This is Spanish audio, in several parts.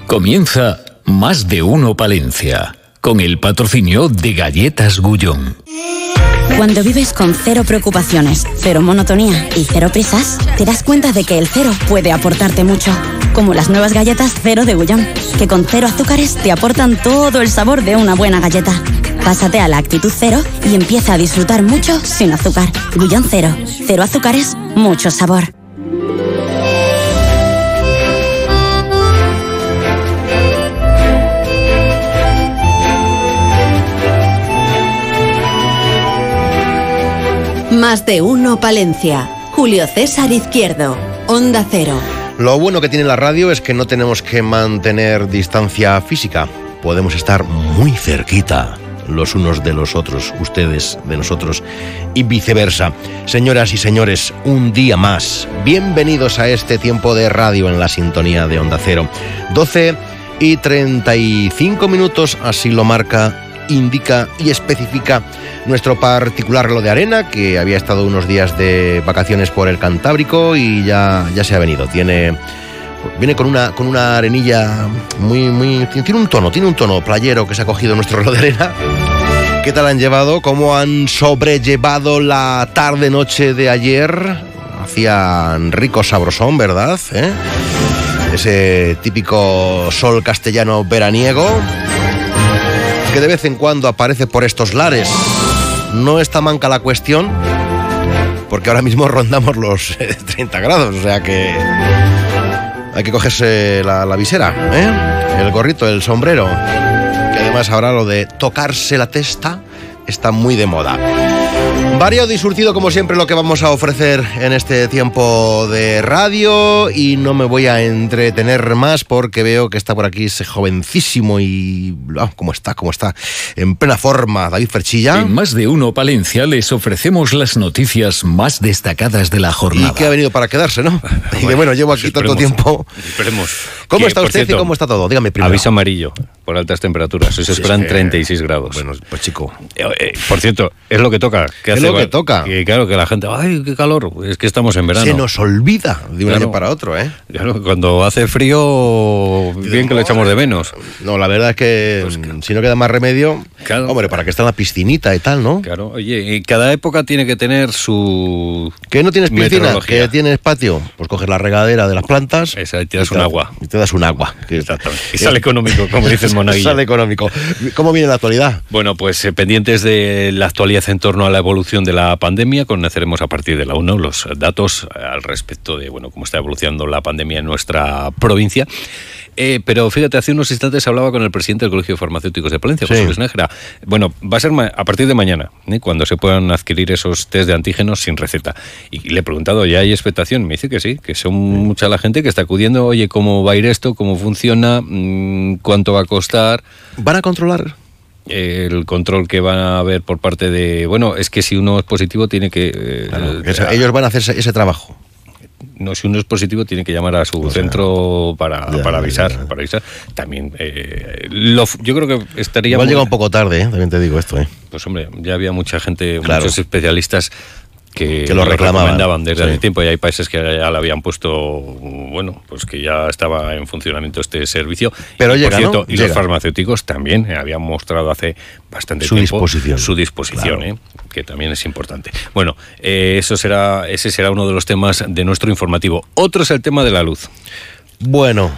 Comienza Más de Uno Palencia, con el patrocinio de Galletas Gullón. Cuando vives con cero preocupaciones, cero monotonía y cero prisas, te das cuenta de que el cero puede aportarte mucho. Como las nuevas galletas Cero de Gullón, que con cero azúcares te aportan todo el sabor de una buena galleta. Pásate a la actitud cero y empieza a disfrutar mucho sin azúcar. Gullón Cero. Cero azúcares, mucho sabor. Más de Uno Palencia. Julio César Izquierdo. Onda Cero. Lo bueno que tiene la radio es que no tenemos que mantener distancia física. Podemos estar muy cerquita los unos de los otros, ustedes de nosotros y viceversa. Señoras y señores, un día más. Bienvenidos a este tiempo de radio en la sintonía de Onda Cero. 12:35, así lo marca, indica y especifica nuestro particular reloj de arena, que había estado unos días de vacaciones por el Cantábrico y ya se ha venido. Viene con una arenilla tiene un tono playero que se ha cogido nuestro reloj de arena. ¿Qué tal han llevado? ¿Cómo han sobrellevado la tarde-noche de ayer? Hacían rico sabrosón, ¿verdad? Ese típico sol castellano veraniego que de vez en cuando aparece por estos lares. No está manca la cuestión, porque ahora mismo rondamos los 30 grados, o sea que hay que cogerse la visera, el gorrito, el sombrero, que además ahora lo de tocarse la testa está muy de moda. Variado y surtido, como siempre, lo que vamos a ofrecer en este tiempo de radio, y no me voy a entretener más porque veo que está por aquí ese jovencísimo y... ¿Cómo está? En plena forma, David Ferchilla. En Más de Uno Palencia les ofrecemos las noticias más destacadas de la jornada. Y que ha venido para quedarse, ¿no? Y que bueno, llevo aquí tanto tiempo. Esperemos. ¿Cómo está usted, cierto, y cómo está todo? Dígame primero. Aviso amarillo por altas temperaturas. Hoy se esperan 36 grados. Bueno, pues chico. Por cierto, es lo que toca. Es lo que toca. Que claro, que la gente, ¡ay, qué calor! Es que estamos en verano. Se nos olvida de un año para otro, ¿eh? Claro, cuando hace frío, bien que lo echamos de menos. No, la verdad es que si no queda más remedio, claro, hombre, para que está en la piscinita y tal, ¿no? Claro, oye, cada época tiene que tener su... ¿Que no tienes piscina? ¿Que tienes patio? Pues coges la regadera de las plantas. Esa, y te das un agua. Y te das un agua. Exactamente. Y sale económico, como dice el monaguillo. Sale económico. ¿Cómo viene la actualidad? Bueno, pues pendientes de la actualidad en torno a la evolución de la pandemia. Conoceremos a partir de la 1 los datos al respecto de cómo está evolucionando la pandemia en nuestra provincia. Pero fíjate, hace unos instantes hablaba con el presidente del Colegio de Farmacéuticos de Palencia, José Luis Nájera. Bueno, va a ser a partir de mañana, cuando se puedan adquirir esos test de antígenos sin receta. Y le he preguntado, ¿ya hay expectación? Me dice que sí, que son mucha la gente que está acudiendo. Oye, ¿cómo va a ir esto? ¿Cómo funciona? ¿Cuánto va a costar? ¿Van a controlar? El control que van a haber por parte de... Bueno, es que si uno es positivo tiene que... ellos van a hacer ese trabajo. No, si uno es positivo tiene que llamar a su centro para avisar. También, yo creo que estaría... Igual llega un poco tarde, también te digo esto. Pues hombre, ya había mucha gente, muchos especialistas que lo recomendaban desde hace tiempo, y hay países que ya le habían puesto, pues que ya estaba en funcionamiento este servicio. Pero y, llega, por cierto, ¿no? Y los farmacéuticos también habían mostrado hace bastante tiempo su disposición, claro. Que también es importante. Bueno, ese será uno de los temas de nuestro informativo. Otro es el tema de la luz. Bueno.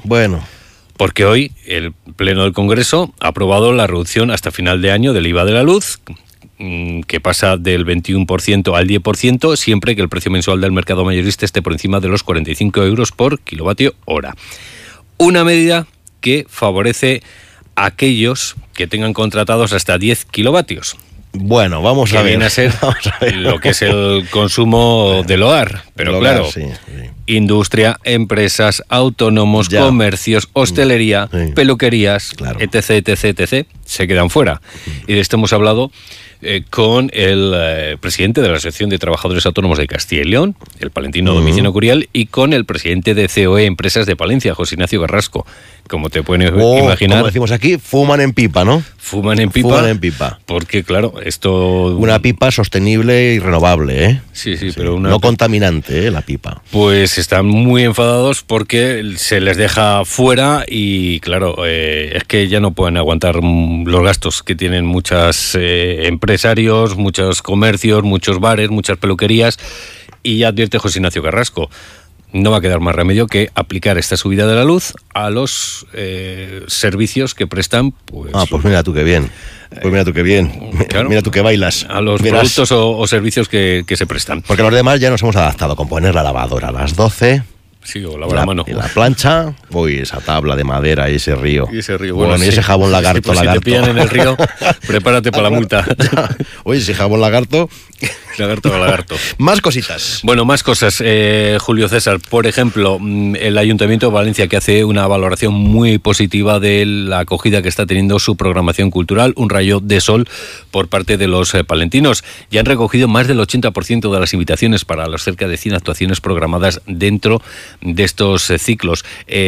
Porque hoy el Pleno del Congreso ha aprobado la reducción hasta final de año del IVA de la luz, que pasa del 21% al 10%, siempre que el precio mensual del mercado mayorista esté por encima de los 45 euros por kilovatio hora. Una medida que favorece a aquellos que tengan contratados hasta 10 kilovatios. Bueno, vamos a ver. Que viene a ser lo que es el consumo del hogar. Pero claro, industria, empresas, autónomos, comercios, hostelería, peluquerías, etc., se quedan fuera. Y de esto hemos hablado con el presidente de la Asociación de Trabajadores Autónomos de Castilla y León, el palentino Domiciano Curial, y con el presidente de COE Empresas de Palencia, José Ignacio Carrasco. Como te pueden imaginar... Como decimos aquí, fuman en pipa, ¿no? Fuman en pipa. Porque, claro, esto... Una pipa sostenible y renovable, ¿eh? Sí, pero una... No contaminante, la pipa. Pues pues están muy enfadados porque se les deja fuera y claro, es que ya no pueden aguantar los gastos que tienen muchos empresarios, muchos comercios, muchos bares, muchas peluquerías, y ya advierte José Ignacio Carrasco. No va a quedar más remedio que aplicar esta subida de la luz a los servicios que prestan. Pues mira tú qué bien. Pues mira tú qué bien. Claro, mira tú qué bailas. A los productos o servicios que se prestan. Porque los demás ya nos hemos adaptado con poner la lavadora a las 12. Sí, o lavar a mano. Y la plancha, esa tabla de madera y ese río. Y ese río, bueno, y ese jabón lagarto. Sí, pues si te pillan en el río, prepárate para la multa. Oye, ese jabón lagarto. Lagarto. Más cositas. Bueno, más cosas, Julio César. Por ejemplo, el Ayuntamiento de Valencia, que hace una valoración muy positiva de la acogida que está teniendo su programación cultural, un rayo de sol por parte de los palentinos. Ya han recogido más del 80% de las invitaciones para las cerca de 100 actuaciones programadas dentro de estos ciclos.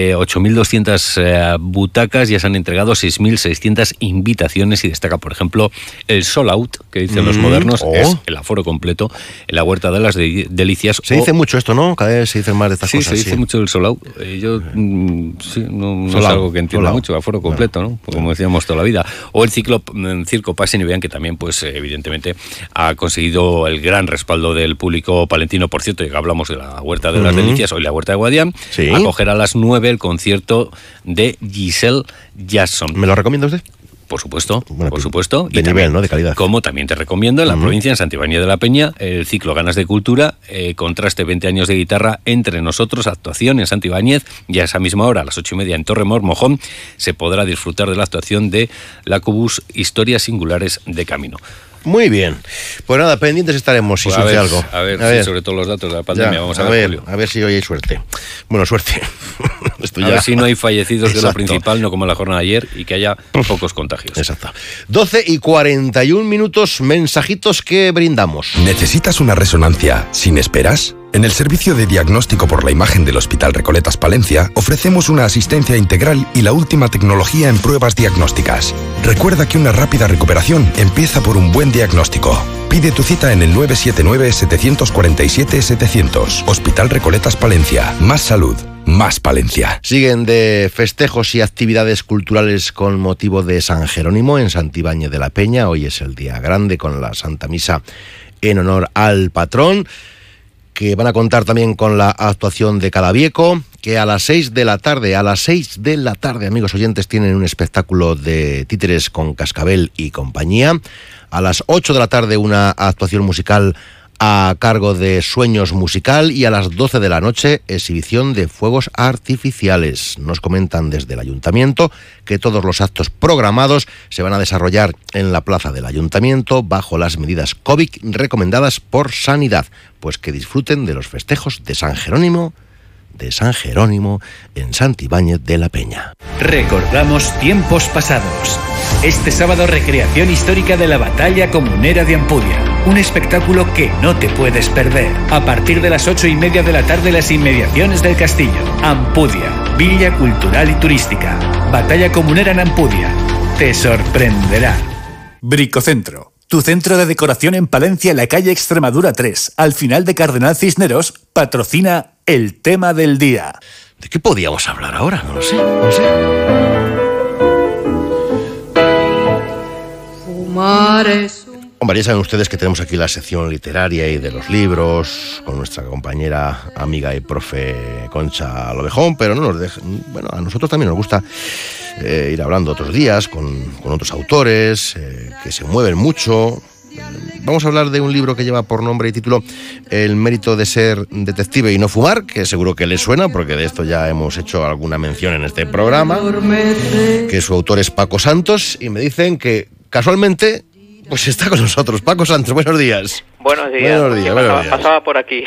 8.200 butacas, ya se han entregado 6.600 invitaciones y destaca, por ejemplo, el sold out, que dicen los modernos, es el aforo completo en la Huerta de las Delicias. Se dice mucho esto, ¿no? Cada vez se dicen más de estas cosas. Sí, se dice mucho el sold out. Yo no es algo que entienda mucho, aforo completo, ¿no? Como decíamos toda la vida. O el Circo Pasen y Vean, que también, pues evidentemente, ha conseguido el gran respaldo del público palentino. Por cierto, ya que hablamos de la Huerta de las Delicias, hoy la Huerta de Guadián, acogerá a las 9 el concierto de Giselle Jackson. ¿Me lo recomienda usted? Por supuesto, por supuesto. De nivel, ¿no? De calidad. Como también te recomiendo en la provincia, en Santibáñez de la Peña, el ciclo Ganas de Cultura, contraste 20 años de guitarra entre nosotros, actuación en Santibáñez, y a esa misma hora, a las 8:30 en Torremor, Mojón, se podrá disfrutar de la actuación de la Cubus Historias Singulares de Camino. Muy bien. Pues nada, pendientes estaremos si surge algo. A ver, sobre todo los datos de la pandemia. Vamos a ver, Julio. A ver si hoy hay suerte. Bueno, suerte. A ver si no hay fallecidos de lo principal, no como la jornada de ayer, y que haya pocos contagios. Exacto. 12:41, mensajitos que brindamos. ¿Necesitas una resonancia sin esperas? En el servicio de diagnóstico por la imagen del Hospital Recoletas Palencia ofrecemos una asistencia integral y la última tecnología en pruebas diagnósticas. Recuerda que una rápida recuperación empieza por un buen diagnóstico. Pide tu cita en el 979-747-700. Hospital Recoletas Palencia. Más salud, más Palencia. Siguen de festejos y actividades culturales con motivo de San Jerónimo en Santibáñez de la Peña. Hoy es el día grande con la Santa Misa en honor al patrón, que van a contar también con la actuación de Cadavieco, que a las 6 de la tarde, amigos oyentes, tienen un espectáculo de títeres con Cascabel y compañía. A las 8 de la tarde una actuación musical a cargo de Sueños Musical, y a las 12 de la noche exhibición de fuegos artificiales. Nos comentan desde el Ayuntamiento que todos los actos programados se van a desarrollar en la plaza del Ayuntamiento bajo las medidas COVID recomendadas por Sanidad. Pues que disfruten de los festejos de San Jerónimo en Santibáñez de la Peña. Recordamos tiempos pasados. Este sábado, recreación histórica de la Batalla Comunera de Ampudia. Un espectáculo que no te puedes perder. A partir de las 8:30 de la tarde, las inmediaciones del castillo. Ampudia, Villa Cultural y Turística. Batalla Comunera en Ampudia. Te sorprenderá. Bricocentro. Tu centro de decoración en Palencia, en la calle Extremadura 3, al final de Cardenal Cisneros, patrocina el tema del día. ¿De qué podíamos hablar ahora? No lo sé. Hombre, ya saben ustedes que tenemos aquí la sección literaria y de los libros con nuestra compañera, amiga y profe Concha Lobejón, pero no nos dejen. Bueno, a nosotros también nos gusta ir hablando otros días con otros autores que se mueven mucho. Vamos a hablar de un libro que lleva por nombre y título El mérito de ser detective y no fumar, que seguro que les suena porque de esto ya hemos hecho alguna mención en este programa, que su autor es Paco Santos, y me dicen que casualmente pues está con nosotros. Paco Santos, buenos días. Buenos días. Pasaba por aquí.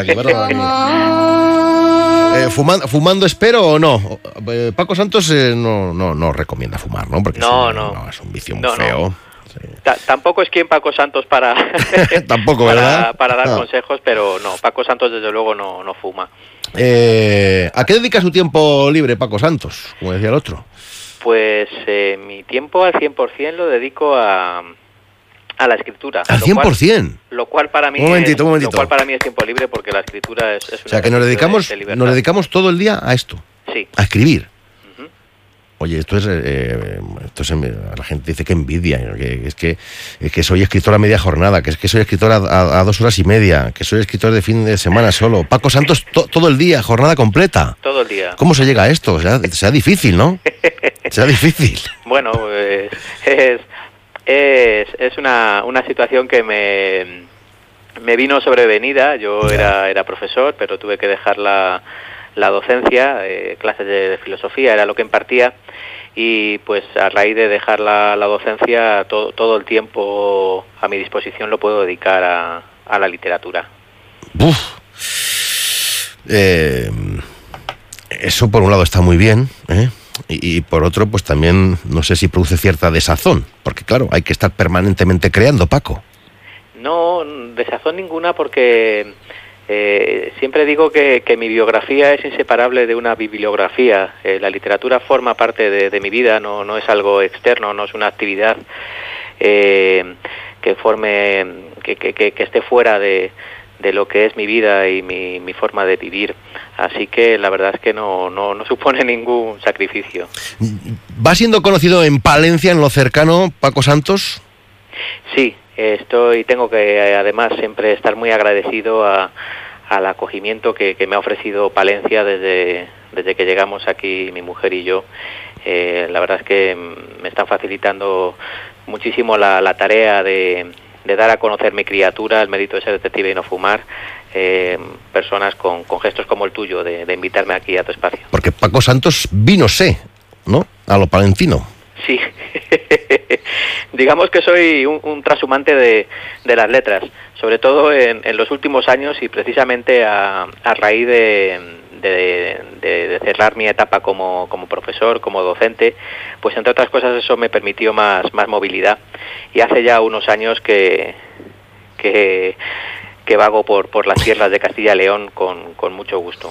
¿Fumando espero o no? Paco Santos no recomienda fumar, ¿no? Porque no, es un vicio muy feo. Sí. Tampoco es quien Paco Santos para tampoco, ¿verdad? para dar consejos, pero no, Paco Santos desde luego no fuma. ¿A qué dedica su tiempo libre Paco Santos, como decía el otro? Pues mi tiempo al 100% lo dedico a a la escritura. Al 100%. Lo cual para mí Un momentito. Lo cual para mí es tiempo libre, porque la escritura es o sea, que nos dedicamos todo el día a esto. Sí. A escribir. Oye, esto es la gente dice que envidia, ¿no? que es que soy escritor a media jornada, que es que soy escritor a 2 horas y media, que soy escritor de fin de semana solo. Paco Santos todo el día, jornada completa. Todo el día. ¿Cómo se llega a esto? Será difícil, ¿no? Será difícil. Bueno, es una situación que me vino sobrevenida. Yo era profesor, pero tuve que dejar la docencia, clases de filosofía era lo que impartía, y pues a raíz de dejar la docencia todo el tiempo a mi disposición lo puedo dedicar a la literatura. Eso por un lado está muy bien, y por otro pues también no sé si produce cierta desazón, porque claro, hay que estar permanentemente creando, Paco. No, desazón ninguna, porque siempre digo que mi biografía es inseparable de una bibliografía. La literatura forma parte de mi vida, no es algo externo, no es una actividad que esté fuera de lo que es mi vida y mi forma de vivir. Así que la verdad es que no supone ningún sacrificio. ¿Va siendo conocido en Palencia, en lo cercano, Paco Santos? Sí. Tengo que además siempre estar muy agradecido al acogimiento que me ha ofrecido Palencia desde que llegamos aquí mi mujer y yo. La verdad es que me están facilitando muchísimo la tarea de dar a conocer mi criatura, el mérito de ser detective y no fumar, personas con gestos como el tuyo de invitarme aquí a tu espacio. Porque Paco Santos vino ¿no? A lo palentino. Sí, digamos que soy un trashumante de las letras, sobre todo en los últimos años, y precisamente a raíz de cerrar mi etapa como profesor, como docente, pues entre otras cosas eso me permitió más movilidad, y hace ya unos años que vago por las tierras de Castilla y León con mucho gusto.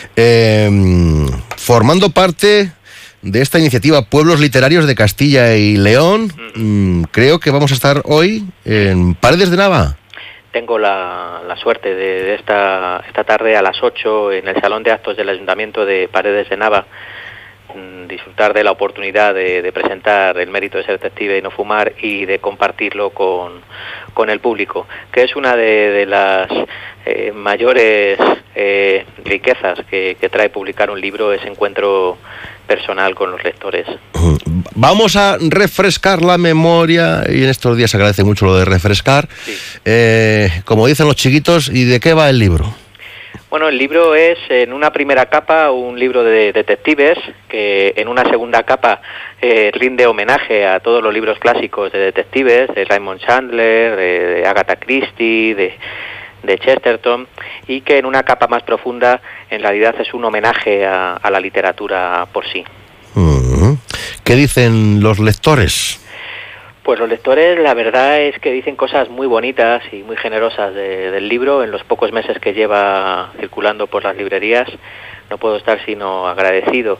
Formando parte de esta iniciativa Pueblos Literarios de Castilla y León, creo que vamos a estar hoy en Paredes de Nava. Tengo la suerte de esta tarde a las 8 en el Salón de Actos del Ayuntamiento de Paredes de Nava disfrutar de la oportunidad de presentar el mérito de ser detective y no fumar, y de compartirlo con el público, que es una de las mayores riquezas que trae publicar un libro, ese encuentro personal con los lectores. Vamos a refrescar la memoria, y en estos días se agradece mucho lo de refrescar. Sí. Como dicen los chiquitos, ¿y de qué va el libro? Bueno, el libro es, en una primera capa, un libro de detectives, que en una segunda capa rinde homenaje a todos los libros clásicos de detectives, de Raymond Chandler, de Agatha Christie, de Chesterton, y que en una capa más profunda en realidad es un homenaje a la literatura por sí. ¿Qué dicen los lectores? Pues los lectores, la verdad es que dicen cosas muy bonitas y muy generosas del libro. En los pocos meses que lleva circulando por las librerías, no puedo estar sino agradecido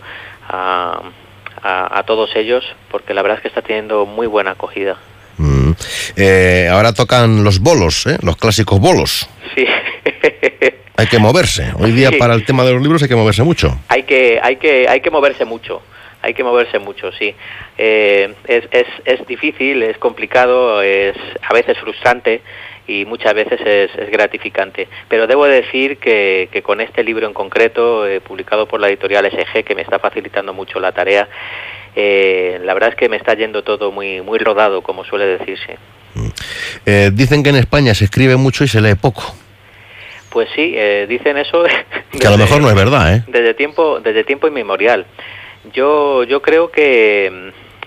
a todos ellos, porque la verdad es que está teniendo muy buena acogida. Ahora tocan los bolos, los clásicos bolos. Sí. Hay que moverse. Hoy día, sí, para el tema de los libros hay que moverse mucho. Hay que moverse mucho. Hay que moverse mucho, sí. Es difícil, es complicado, es a veces frustrante y muchas veces es gratificante. Pero debo decir que con este libro en concreto, publicado por la editorial SG, que me está facilitando mucho la tarea, la verdad es que me está yendo todo muy rodado, como suele decirse. Dicen que en España se escribe mucho y se lee poco. Pues sí, dicen eso. Que a lo mejor no es verdad, ¿eh? Desde tiempo inmemorial. Yo creo que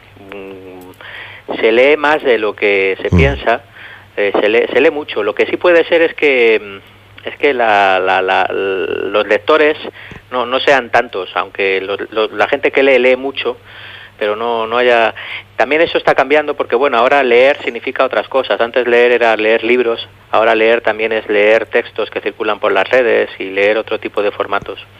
se lee más de lo que se piensa, se lee mucho. Lo que sí puede ser es que los lectores no sean tantos, aunque la gente que lee mucho, pero no haya... También eso está cambiando, porque bueno, ahora leer significa otras cosas. Antes leer era leer libros, ahora leer también es leer textos que circulan por las redes y leer otro tipo de formatos.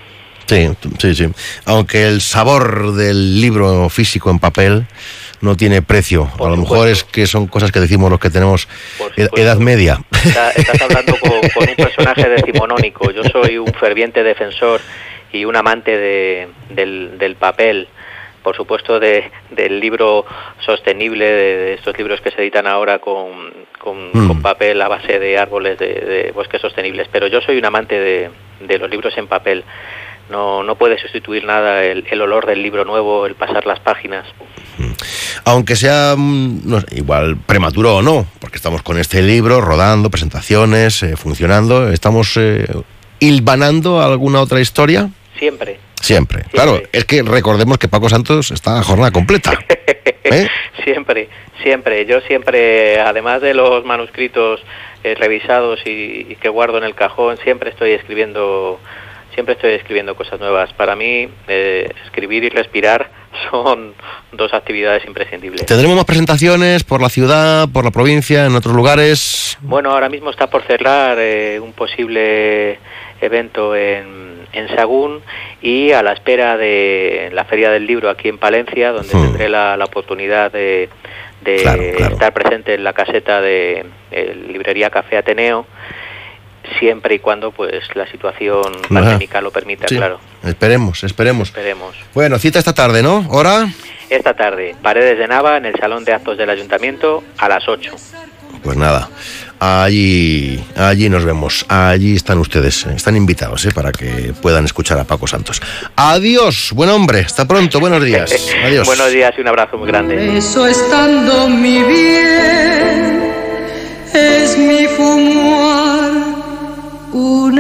Sí. Aunque el sabor del libro físico en papel no tiene precio. A lo mejor es que son cosas que decimos los que tenemos edad media. Estás hablando con un personaje decimonónico. Yo soy un ferviente defensor y un amante del papel, por supuesto del libro sostenible, de estos libros que se editan ahora con papel a base de árboles de bosques sostenibles. Pero yo soy un amante de los libros en papel. No puede sustituir nada el olor del libro nuevo, el pasar las páginas. Aunque sea igual prematuro o no, porque estamos con este libro rodando, presentaciones, funcionando, estamos hilvanando alguna otra historia. Siempre. Claro, es que recordemos que Paco Santos está a jornada completa. Siempre. Yo siempre, además de los manuscritos revisados y que guardo en el cajón, siempre estoy escribiendo cosas nuevas. Para mí, escribir y respirar son dos actividades imprescindibles. ¿Tendremos más presentaciones por la ciudad, por la provincia, en otros lugares? Bueno, ahora mismo está por cerrar un posible evento en Sagún, y a la espera de la Feria del Libro aquí en Palencia, donde tendré la oportunidad de claro. Estar presente en la caseta de Librería Café Ateneo, siempre y cuando pues la situación pandémica lo permita, sí. Claro. Esperemos. Bueno, cita esta tarde, ¿no? ¿Hora? Esta tarde, Paredes de Nava, en el Salón de Actos del Ayuntamiento, a las 8. Pues nada, allí nos vemos. Allí están ustedes, están invitados, para que puedan escuchar a Paco Santos. Adiós, buen hombre, hasta pronto, buenos días. Adiós. Buenos días y un abrazo muy grande. Eso estando mi bien, es mi fumar un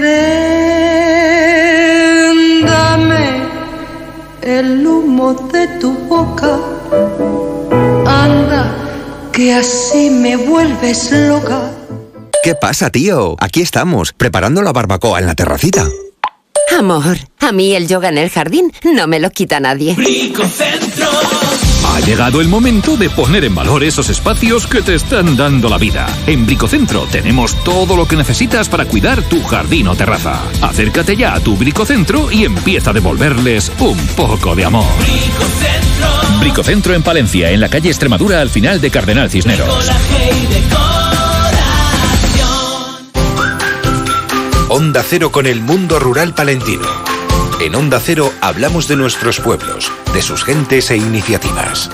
Edén. Dame el humo de tu boca, anda, que así me vuelves loca. ¿Qué pasa, tío? Aquí estamos, preparando la barbacoa en la terracita. Amor, a mí el yoga en el jardín no me lo quita nadie. Bricocentro. Ha llegado el momento de poner en valor esos espacios que te están dando la vida. En Bricocentro tenemos todo lo que necesitas para cuidar tu jardín o terraza. Acércate ya a tu Bricocentro y empieza a devolverles un poco de amor. Bricocentro en Palencia, en la calle Extremadura, al final de Cardenal Cisneros. Onda Cero con el mundo rural palentino. En Onda Cero hablamos de nuestros pueblos, de sus gentes e iniciativas.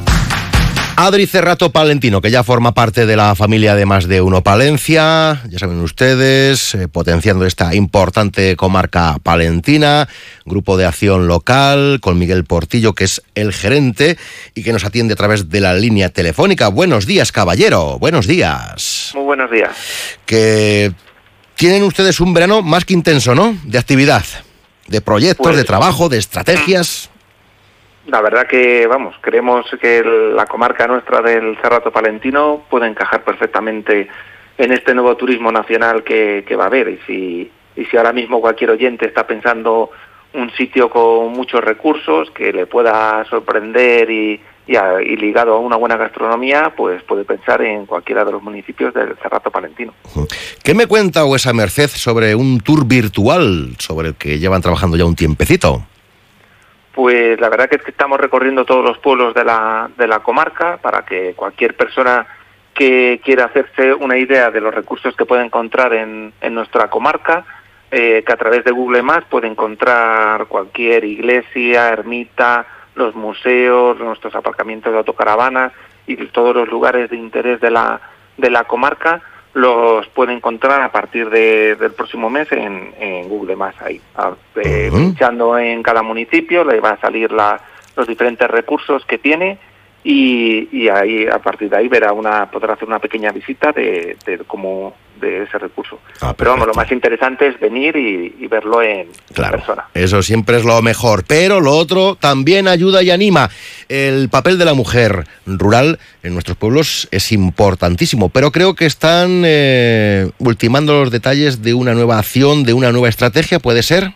Adri Cerrato Palentino, que ya forma parte de la familia de Más de Uno Palencia, ya saben ustedes, potenciando esta importante comarca palentina, grupo de acción local, con Miguel Portillo, que es el gerente y que nos atiende a través de la línea telefónica. Buenos días, caballero, buenos días. Muy buenos días. Que tienen ustedes un verano más que intenso, ¿no?, de actividad, de proyectos, pues, de trabajo, de estrategias. La verdad que, creemos que la comarca nuestra del Cerrato Palentino puede encajar perfectamente en este nuevo turismo nacional que va a haber. Y si ahora mismo cualquier oyente está pensando un sitio con muchos recursos que le pueda sorprender y ligado a una buena gastronomía, pues puede pensar en cualquiera de los municipios del Cerrato Palentino. ¿Qué me cuenta vuesa merced sobre un tour virtual sobre el que llevan trabajando ya un tiempecito? Pues la verdad que es que estamos recorriendo todos los pueblos de la comarca para que cualquier persona que quiera hacerse una idea de los recursos que puede encontrar en nuestra comarca, que a través de Google Maps puede encontrar cualquier iglesia, ermita, los museos, nuestros aparcamientos de autocaravanas y todos los lugares de interés de la comarca, los puede encontrar a partir del próximo mes en Google Maps. Ahí, pinchando en cada municipio, le va a salir los diferentes recursos que tiene y ahí, a partir de ahí podrá hacer una pequeña visita de ese recurso. Pero lo más interesante es venir y verlo en persona. Eso siempre es lo mejor, pero lo otro también ayuda y anima. El papel de la mujer rural en nuestros pueblos es importantísimo, pero creo que están ultimando los detalles de una nueva acción, de una nueva estrategia, ¿puede ser?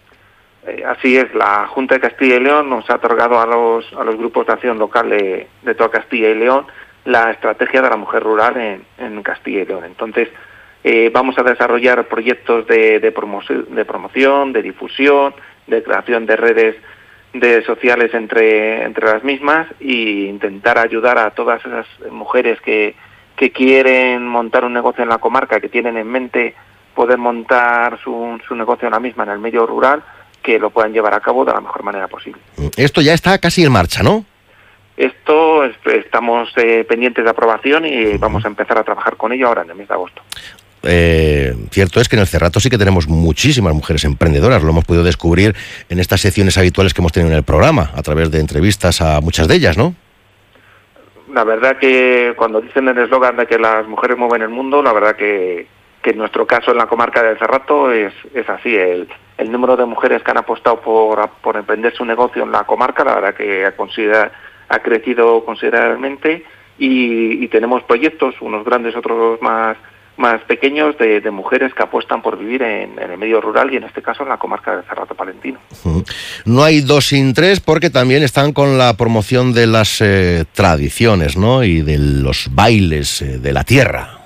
Así es, la Junta de Castilla y León nos ha otorgado a los grupos de acción local de toda Castilla y León la estrategia de la mujer rural en Castilla y León. Entonces, Vamos a desarrollar proyectos de promoción, de difusión, de creación de redes sociales entre las mismas, e intentar ayudar a todas esas mujeres que quieren montar un negocio en la comarca, que tienen en mente poder montar su negocio en la misma, en el medio rural, que lo puedan llevar a cabo de la mejor manera posible. Esto ya está casi en marcha, ¿no? Esto estamos pendientes de aprobación y vamos a empezar a trabajar con ello ahora en el mes de agosto. Cierto es que en el Cerrato sí que tenemos muchísimas mujeres emprendedoras, lo hemos podido descubrir en estas secciones habituales que hemos tenido en el programa, a través de entrevistas a muchas de ellas, ¿no? La verdad que cuando dicen el eslogan de que las mujeres mueven el mundo, la verdad que en nuestro caso en la comarca del Cerrato es así. El número de mujeres que han apostado por emprender su negocio en la comarca, la verdad que ha crecido considerablemente, y tenemos proyectos, unos grandes, otros más pequeños, de mujeres que apuestan por vivir en el medio rural, y en este caso en la comarca del Cerrato Palentino. No hay dos sin tres, porque también están con la promoción de las tradiciones, ¿no? Y de los bailes de la tierra.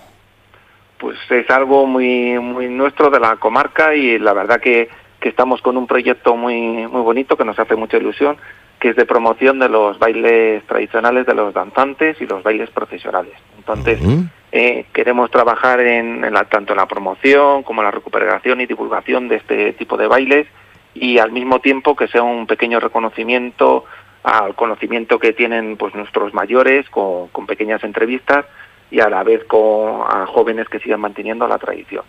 Pues es algo muy nuestro de la comarca, y la verdad que estamos con un proyecto muy bonito que nos hace mucha ilusión, que es de promoción de los bailes tradicionales de los danzantes y los bailes profesionales. Entonces, queremos trabajar tanto en la promoción como en la recuperación y divulgación de este tipo de bailes, y al mismo tiempo que sea un pequeño reconocimiento al conocimiento que tienen pues nuestros mayores, con pequeñas entrevistas, y a la vez a jóvenes que sigan manteniendo la tradición.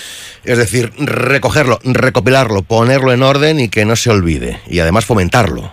Es decir, recogerlo, recopilarlo, ponerlo en orden y que no se olvide, y además fomentarlo.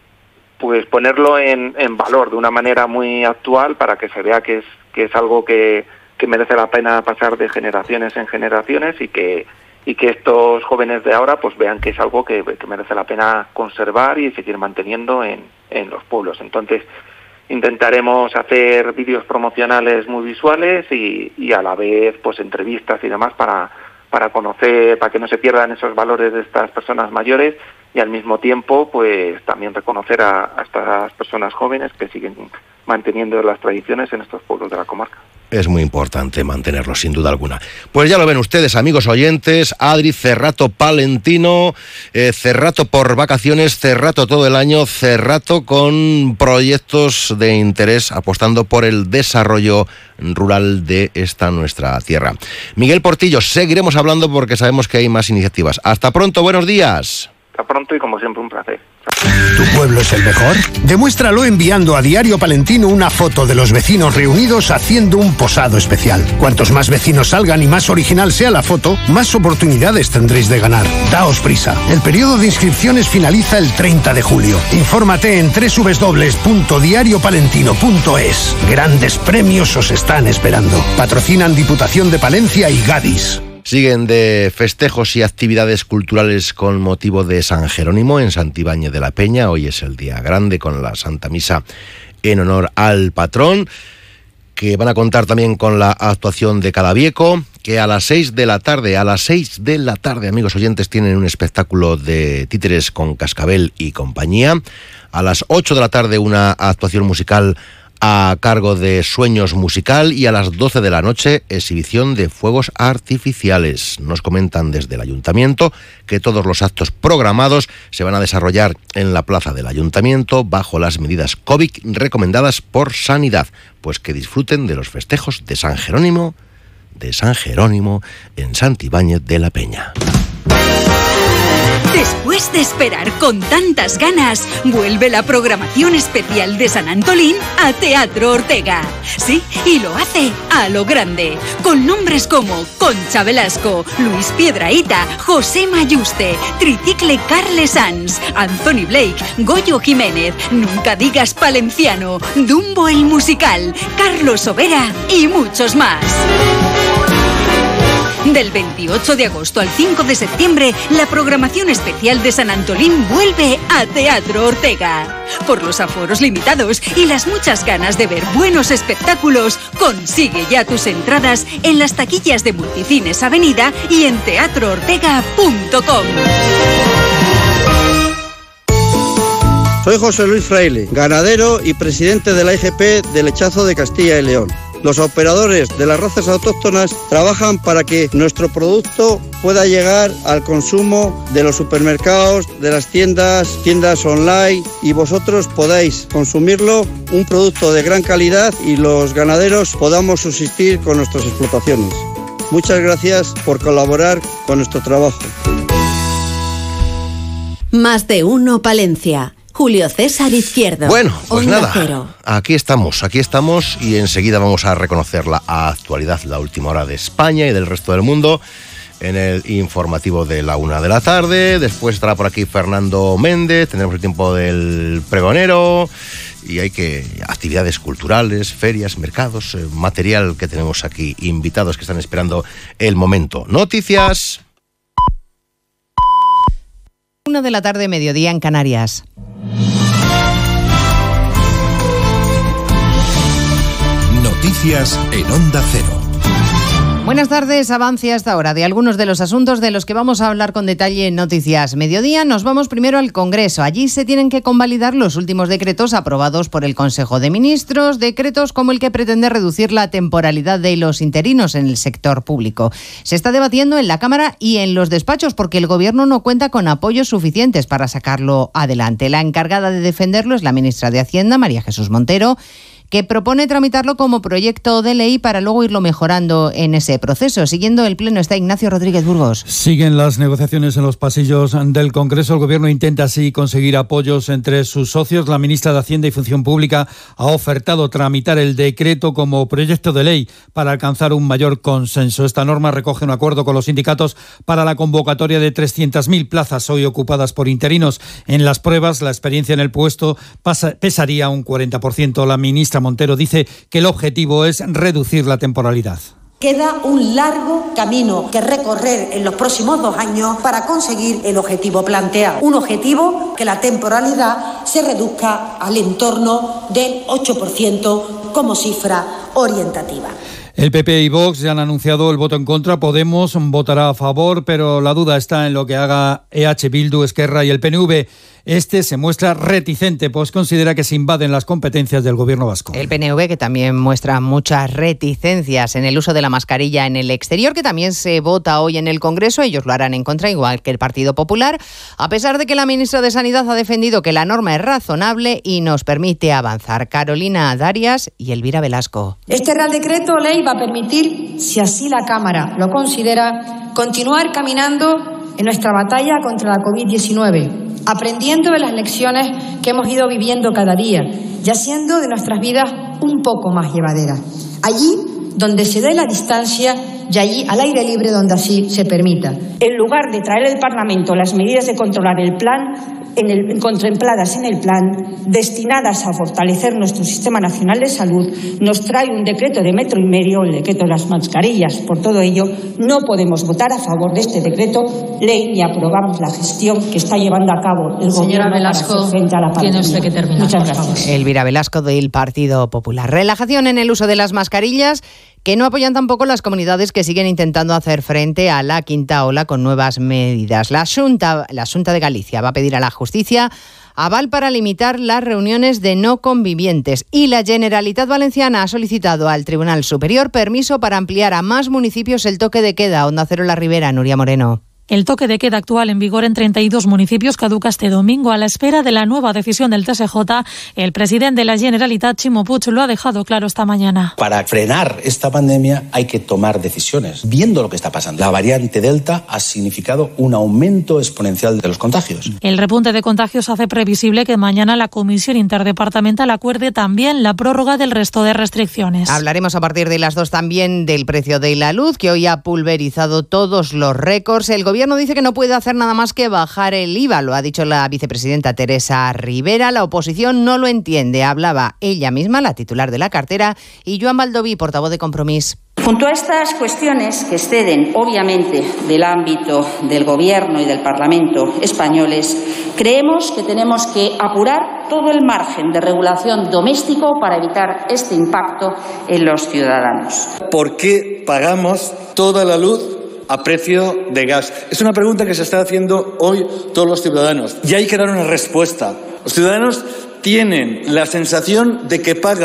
Pues ponerlo en valor de una manera muy actual, para que se vea que es algo que merece la pena pasar de generaciones en generaciones, y que estos jóvenes de ahora pues vean que es algo que merece la pena conservar y seguir manteniendo en los pueblos. Entonces intentaremos hacer vídeos promocionales muy visuales y a la vez pues entrevistas y demás para conocer, para que no se pierdan esos valores de estas personas mayores, y al mismo tiempo pues también reconocer a estas personas jóvenes que siguen manteniendo las tradiciones en estos pueblos de la comarca. Es muy importante mantenerlo, sin duda alguna. Pues ya lo ven ustedes, amigos oyentes, Adri Cerrato Palentino, Cerrato por vacaciones, Cerrato todo el año, Cerrato con proyectos de interés, apostando por el desarrollo rural de esta nuestra tierra. Miguel Portillo, seguiremos hablando porque sabemos que hay más iniciativas. Hasta pronto, buenos días. Hasta pronto, y como siempre un placer. ¿Tu pueblo es el mejor? Demuéstralo enviando a Diario Palentino una foto de los vecinos reunidos haciendo un posado especial. Cuantos más vecinos salgan y más original sea la foto, más oportunidades tendréis de ganar. Daos prisa. El periodo de inscripciones finaliza el 30 de julio. Infórmate en www.diariopalentino.es. Grandes premios os están esperando. Patrocinan Diputación de Palencia y Gadis. Siguen de festejos y actividades culturales con motivo de San Jerónimo en Santibáñez de la Peña. Hoy es el día grande con la Santa Misa en honor al patrón, que van a contar también con la actuación de Cadavieco, que a las 6 de la tarde, amigos oyentes, tienen un espectáculo de títeres con Cascabel y compañía. A las 8 de la tarde una actuación musical a cargo de Sueños Musical, y a las 12 de la noche exhibición de fuegos artificiales. Nos comentan desde el Ayuntamiento que todos los actos programados se van a desarrollar en la plaza del Ayuntamiento bajo las medidas COVID recomendadas por Sanidad. Pues que disfruten de los festejos de San Jerónimo en Santibáñez de la Peña. Después de esperar con tantas ganas, vuelve la programación especial de San Antolín a Teatro Ortega. Sí, y lo hace a lo grande, con nombres como Concha Velasco, Luis Piedrahita, José Mayuste, Tricicle Carles Sanz, Anthony Blake, Goyo Jiménez, Nunca Digas Palenciano, Dumbo el Musical, Carlos Sobera y muchos más. Del 28 de agosto al 5 de septiembre, la programación especial de San Antolín vuelve a Teatro Ortega. Por los aforos limitados y las muchas ganas de ver buenos espectáculos, consigue ya tus entradas en las taquillas de Multicines Avenida y en teatroortega.com. Soy José Luis Fraile, ganadero y presidente de la IGP de Lechazo de Castilla y León. Los operadores de las razas autóctonas trabajan para que nuestro producto pueda llegar al consumo de los supermercados, de las tiendas online, y vosotros podáis consumirlo, un producto de gran calidad, y los ganaderos podamos subsistir con nuestras explotaciones. Muchas gracias por colaborar con nuestro trabajo. Más de uno Palencia. Julio César Izquierdo. Bueno, pues Onda nada, Cero. aquí estamos y enseguida vamos a reconocer la actualidad, la última hora de España y del resto del mundo en el informativo de la 1 de la tarde. Después estará por aquí Fernando Méndez, tendremos el tiempo del pregonero y hay actividades culturales, ferias, mercados, material que tenemos aquí, invitados que están esperando el momento. Noticias. 1 de la tarde, mediodía en Canarias. Noticias en Onda Cero. Buenas tardes, avance hasta ahora de algunos de los asuntos de los que vamos a hablar con detalle en Noticias Mediodía. Nos vamos primero al Congreso. Allí se tienen que convalidar los últimos decretos aprobados por el Consejo de Ministros, decretos como el que pretende reducir la temporalidad de los interinos en el sector público. Se está debatiendo en la Cámara y en los despachos porque el Gobierno no cuenta con apoyos suficientes para sacarlo adelante. La encargada de defenderlo es la ministra de Hacienda, María Jesús Montero, que propone tramitarlo como proyecto de ley para luego irlo mejorando en ese proceso. Siguiendo el Pleno está Ignacio Rodríguez Burgos. Siguen las negociaciones en los pasillos del Congreso. El Gobierno intenta así conseguir apoyos entre sus socios. La ministra de Hacienda y Función Pública ha ofertado tramitar el decreto como proyecto de ley para alcanzar un mayor consenso. Esta norma recoge un acuerdo con los sindicatos para la convocatoria de 300.000 plazas hoy ocupadas por interinos. En las pruebas, la experiencia en el puesto pesaría un 40%. La ministra Montero dice que el objetivo es reducir la temporalidad. Queda un largo camino que recorrer en los próximos 2 años para conseguir el objetivo planteado. Un objetivo que la temporalidad se reduzca al entorno del 8% como cifra orientativa. El PP y Vox ya han anunciado el voto en contra. Podemos votará a favor, pero la duda está en lo que haga EH Bildu, Esquerra y el PNV. Este se muestra reticente, pues considera que se invaden las competencias del Gobierno vasco. El PNV, que también muestra muchas reticencias en el uso de la mascarilla en el exterior, que también se vota hoy en el Congreso. Ellos lo harán en contra, igual que el Partido Popular, a pesar de que la ministra de Sanidad ha defendido que la norma es razonable y nos permite avanzar. Carolina Darias y Elvira Velasco. Este Real Decreto Ley va a permitir, si así la Cámara lo considera, continuar caminando en nuestra batalla contra la COVID-19, aprendiendo de las lecciones que hemos ido viviendo cada día y haciendo de nuestras vidas un poco más llevaderas. Allí donde se dé la distancia y allí al aire libre donde así se permita. En lugar de traer al Parlamento las medidas de controlar el plan, contempladas en el plan, destinadas a fortalecer nuestro Sistema Nacional de Salud, nos trae un decreto de 1,5 metros, el decreto de las mascarillas. Por todo ello, no podemos votar a favor de este decreto ley ni aprobamos la gestión que está llevando a cabo el Señora Gobierno Velasco, para hacer frente a la pandemia. tiene usted que terminar. Muchas gracias. Elvira Velasco del Partido Popular. Relajación en el uso de las mascarillas, que no apoyan tampoco las comunidades que siguen intentando hacer frente a la quinta ola con nuevas medidas. La Xunta de Galicia va a pedir a la Justicia aval para limitar las reuniones de no convivientes y la Generalitat Valenciana ha solicitado al Tribunal Superior permiso para ampliar a más municipios el toque de queda. Onda Cero La Ribera, Nuria Moreno. El toque de queda actual en vigor en 32 municipios caduca este domingo. A la espera de la nueva decisión del TSJ, el presidente de la Generalitat, Ximo Puig, lo ha dejado claro esta mañana. Para frenar esta pandemia hay que tomar decisiones, viendo lo que está pasando. La variante Delta ha significado un aumento exponencial de los contagios. El repunte de contagios hace previsible que mañana la Comisión Interdepartamental acuerde también la prórroga del resto de restricciones. Hablaremos a partir de las 2 también del precio de la luz, que hoy ha pulverizado todos los récords. El Gobierno dice que no puede hacer nada más que bajar el IVA, lo ha dicho la vicepresidenta Teresa Rivera. La oposición no lo entiende. Hablaba ella misma, la titular de la cartera, y Joan Baldoví, portavoz de Compromís. Junto a estas cuestiones que exceden, obviamente, del ámbito del Gobierno y del Parlamento españoles, creemos que tenemos que apurar todo el margen de regulación doméstico para evitar este impacto en los ciudadanos. ¿Por qué pagamos toda la luz a precio de gas? Es una pregunta que se está haciendo hoy todos los ciudadanos y hay que dar una respuesta. Los ciudadanos tienen la sensación de que pagan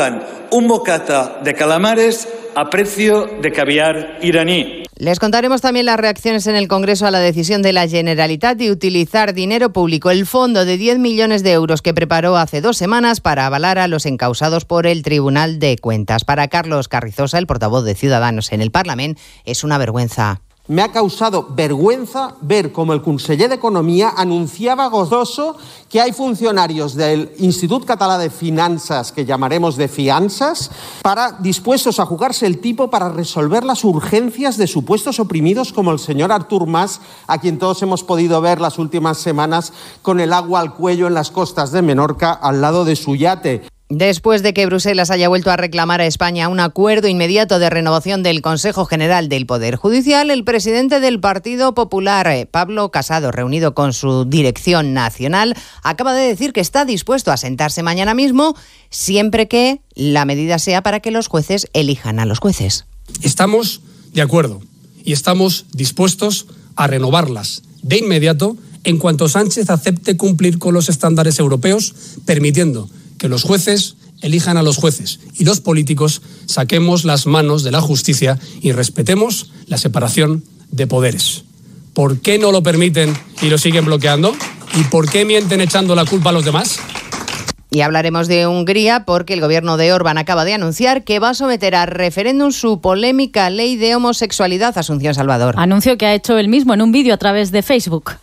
un bocata de calamares a precio de caviar iraní. Les contaremos también las reacciones en el Congreso a la decisión de la Generalitat de utilizar dinero público, el fondo de 10 millones de euros que preparó hace 2 semanas para avalar a los encausados por el Tribunal de Cuentas. Para Carlos Carrizosa, el portavoz de Ciudadanos en el Parlamento, es una vergüenza. Me ha causado vergüenza ver cómo el conseller d'Economia anunciaba gozoso que hay funcionarios del Institut Català de Finanzas, que llamaremos de fianzas, dispuestos a jugarse el tipo para resolver las urgencias de supuestos oprimidos como el señor Artur Mas, a quien todos hemos podido ver las últimas semanas con el agua al cuello en las costas de Menorca al lado de su yate. Después de que Bruselas haya vuelto a reclamar a España un acuerdo inmediato de renovación del Consejo General del Poder Judicial, el presidente del Partido Popular, Pablo Casado, reunido con su dirección nacional, acaba de decir que está dispuesto a sentarse mañana mismo, siempre que la medida sea para que los jueces elijan a los jueces. Estamos de acuerdo y estamos dispuestos a renovarlas de inmediato en cuanto Sánchez acepte cumplir con los estándares europeos, permitiendo que los jueces elijan a los jueces y los políticos saquemos las manos de la justicia y respetemos la separación de poderes. ¿Por qué no lo permiten y lo siguen bloqueando? ¿Y por qué mienten echando la culpa a los demás? Y hablaremos de Hungría porque el gobierno de Orbán acaba de anunciar que va a someter a referéndum su polémica ley de homosexualidad. Asunción Salvador. Anuncio que ha hecho él mismo en un vídeo a través de Facebook.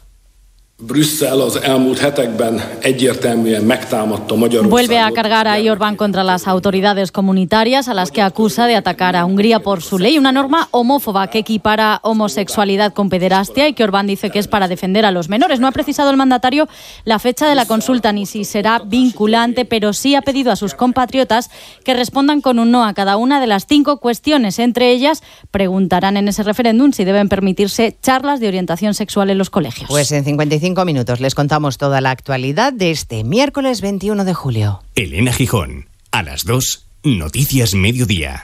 Vuelve a cargar a Orbán contra las autoridades comunitarias a las que acusa de atacar a Hungría por su ley, una norma homófoba que equipara homosexualidad con pederastia y que Orbán dice que es para defender a los menores. No ha precisado el mandatario la fecha de la consulta ni si será vinculante, pero sí ha pedido a sus compatriotas que respondan con un no a cada una de las 5 cuestiones. Entre ellas, preguntarán en ese referéndum si deben permitirse charlas de orientación sexual en los colegios. Pues en 55 minutos les contamos toda la actualidad de este miércoles 21 de julio. Elena Gijón, a las 2, Noticias Mediodía.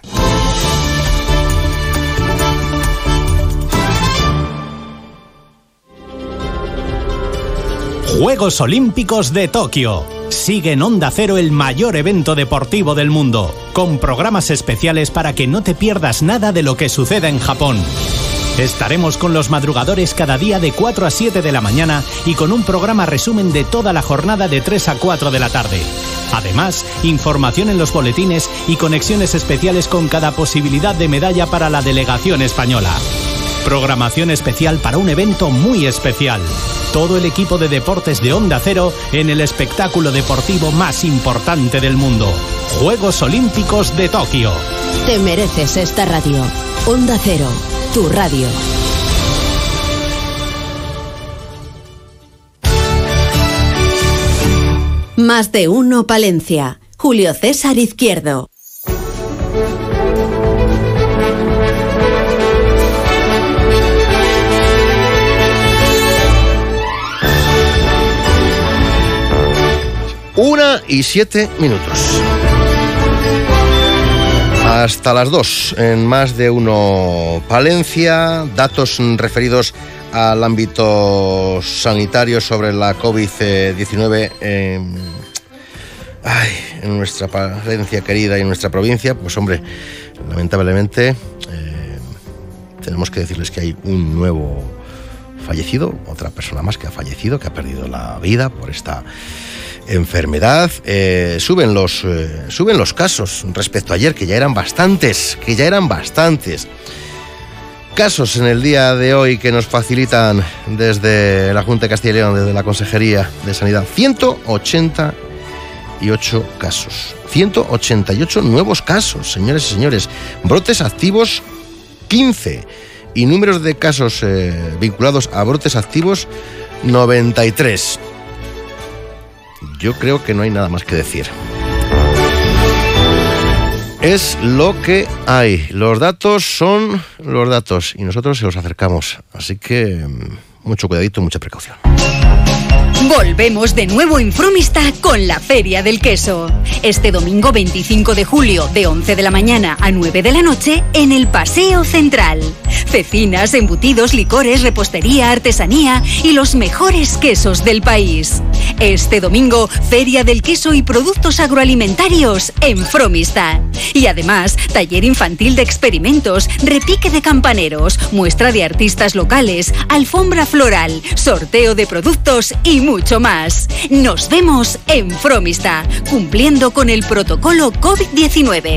Juegos Olímpicos de Tokio. Sigue en Onda Cero el mayor evento deportivo del mundo, con programas especiales para que no te pierdas nada de lo que suceda en Japón. Estaremos con los madrugadores cada día de 4 a 7 de la mañana y con un programa resumen de toda la jornada de 3 a 4 de la tarde. Además, información en los boletines y conexiones especiales con cada posibilidad de medalla para la delegación española. Programación especial para un evento muy especial. Todo el equipo de deportes de Onda Cero en el espectáculo deportivo más importante del mundo. Juegos Olímpicos de Tokio. Te mereces esta radio. Onda Cero, tu radio. Más de uno Palencia. Julio César Izquierdo. Una y 7 minutos. Hasta las 2 en Más de uno Palencia. Datos referidos al ámbito sanitario sobre la COVID-19 en nuestra Palencia querida y en nuestra provincia. Pues hombre, lamentablemente tenemos que decirles que hay un nuevo fallecido, otra persona más que ha fallecido, que ha perdido la vida por esta enfermedad. Suben los casos respecto a ayer, que ya eran bastantes. Casos en el día de hoy que nos facilitan desde la Junta de Castilla y León, desde la Consejería de Sanidad. 188 casos. 188 nuevos casos, señores y señores. Brotes activos, 15. Y números de casos vinculados a brotes activos, 93. Yo creo que no hay nada más que decir. Es lo que hay. Los datos son los datos y nosotros se los acercamos. Así que mucho cuidadito, mucha precaución. Volvemos de nuevo en Fromista con la Feria del Queso. Este domingo 25 de julio, de 11 de la mañana a 9 de la noche, en el Paseo Central. Cecinas, embutidos, licores, repostería, artesanía y los mejores quesos del país. Este domingo, Feria del Queso y productos agroalimentarios en Fromista. Y además, taller infantil de experimentos, repique de campaneros, muestra de artistas locales, alfombra floral, sorteo de productos y mucho más. Nos vemos en Fromista, cumpliendo con el protocolo COVID-19.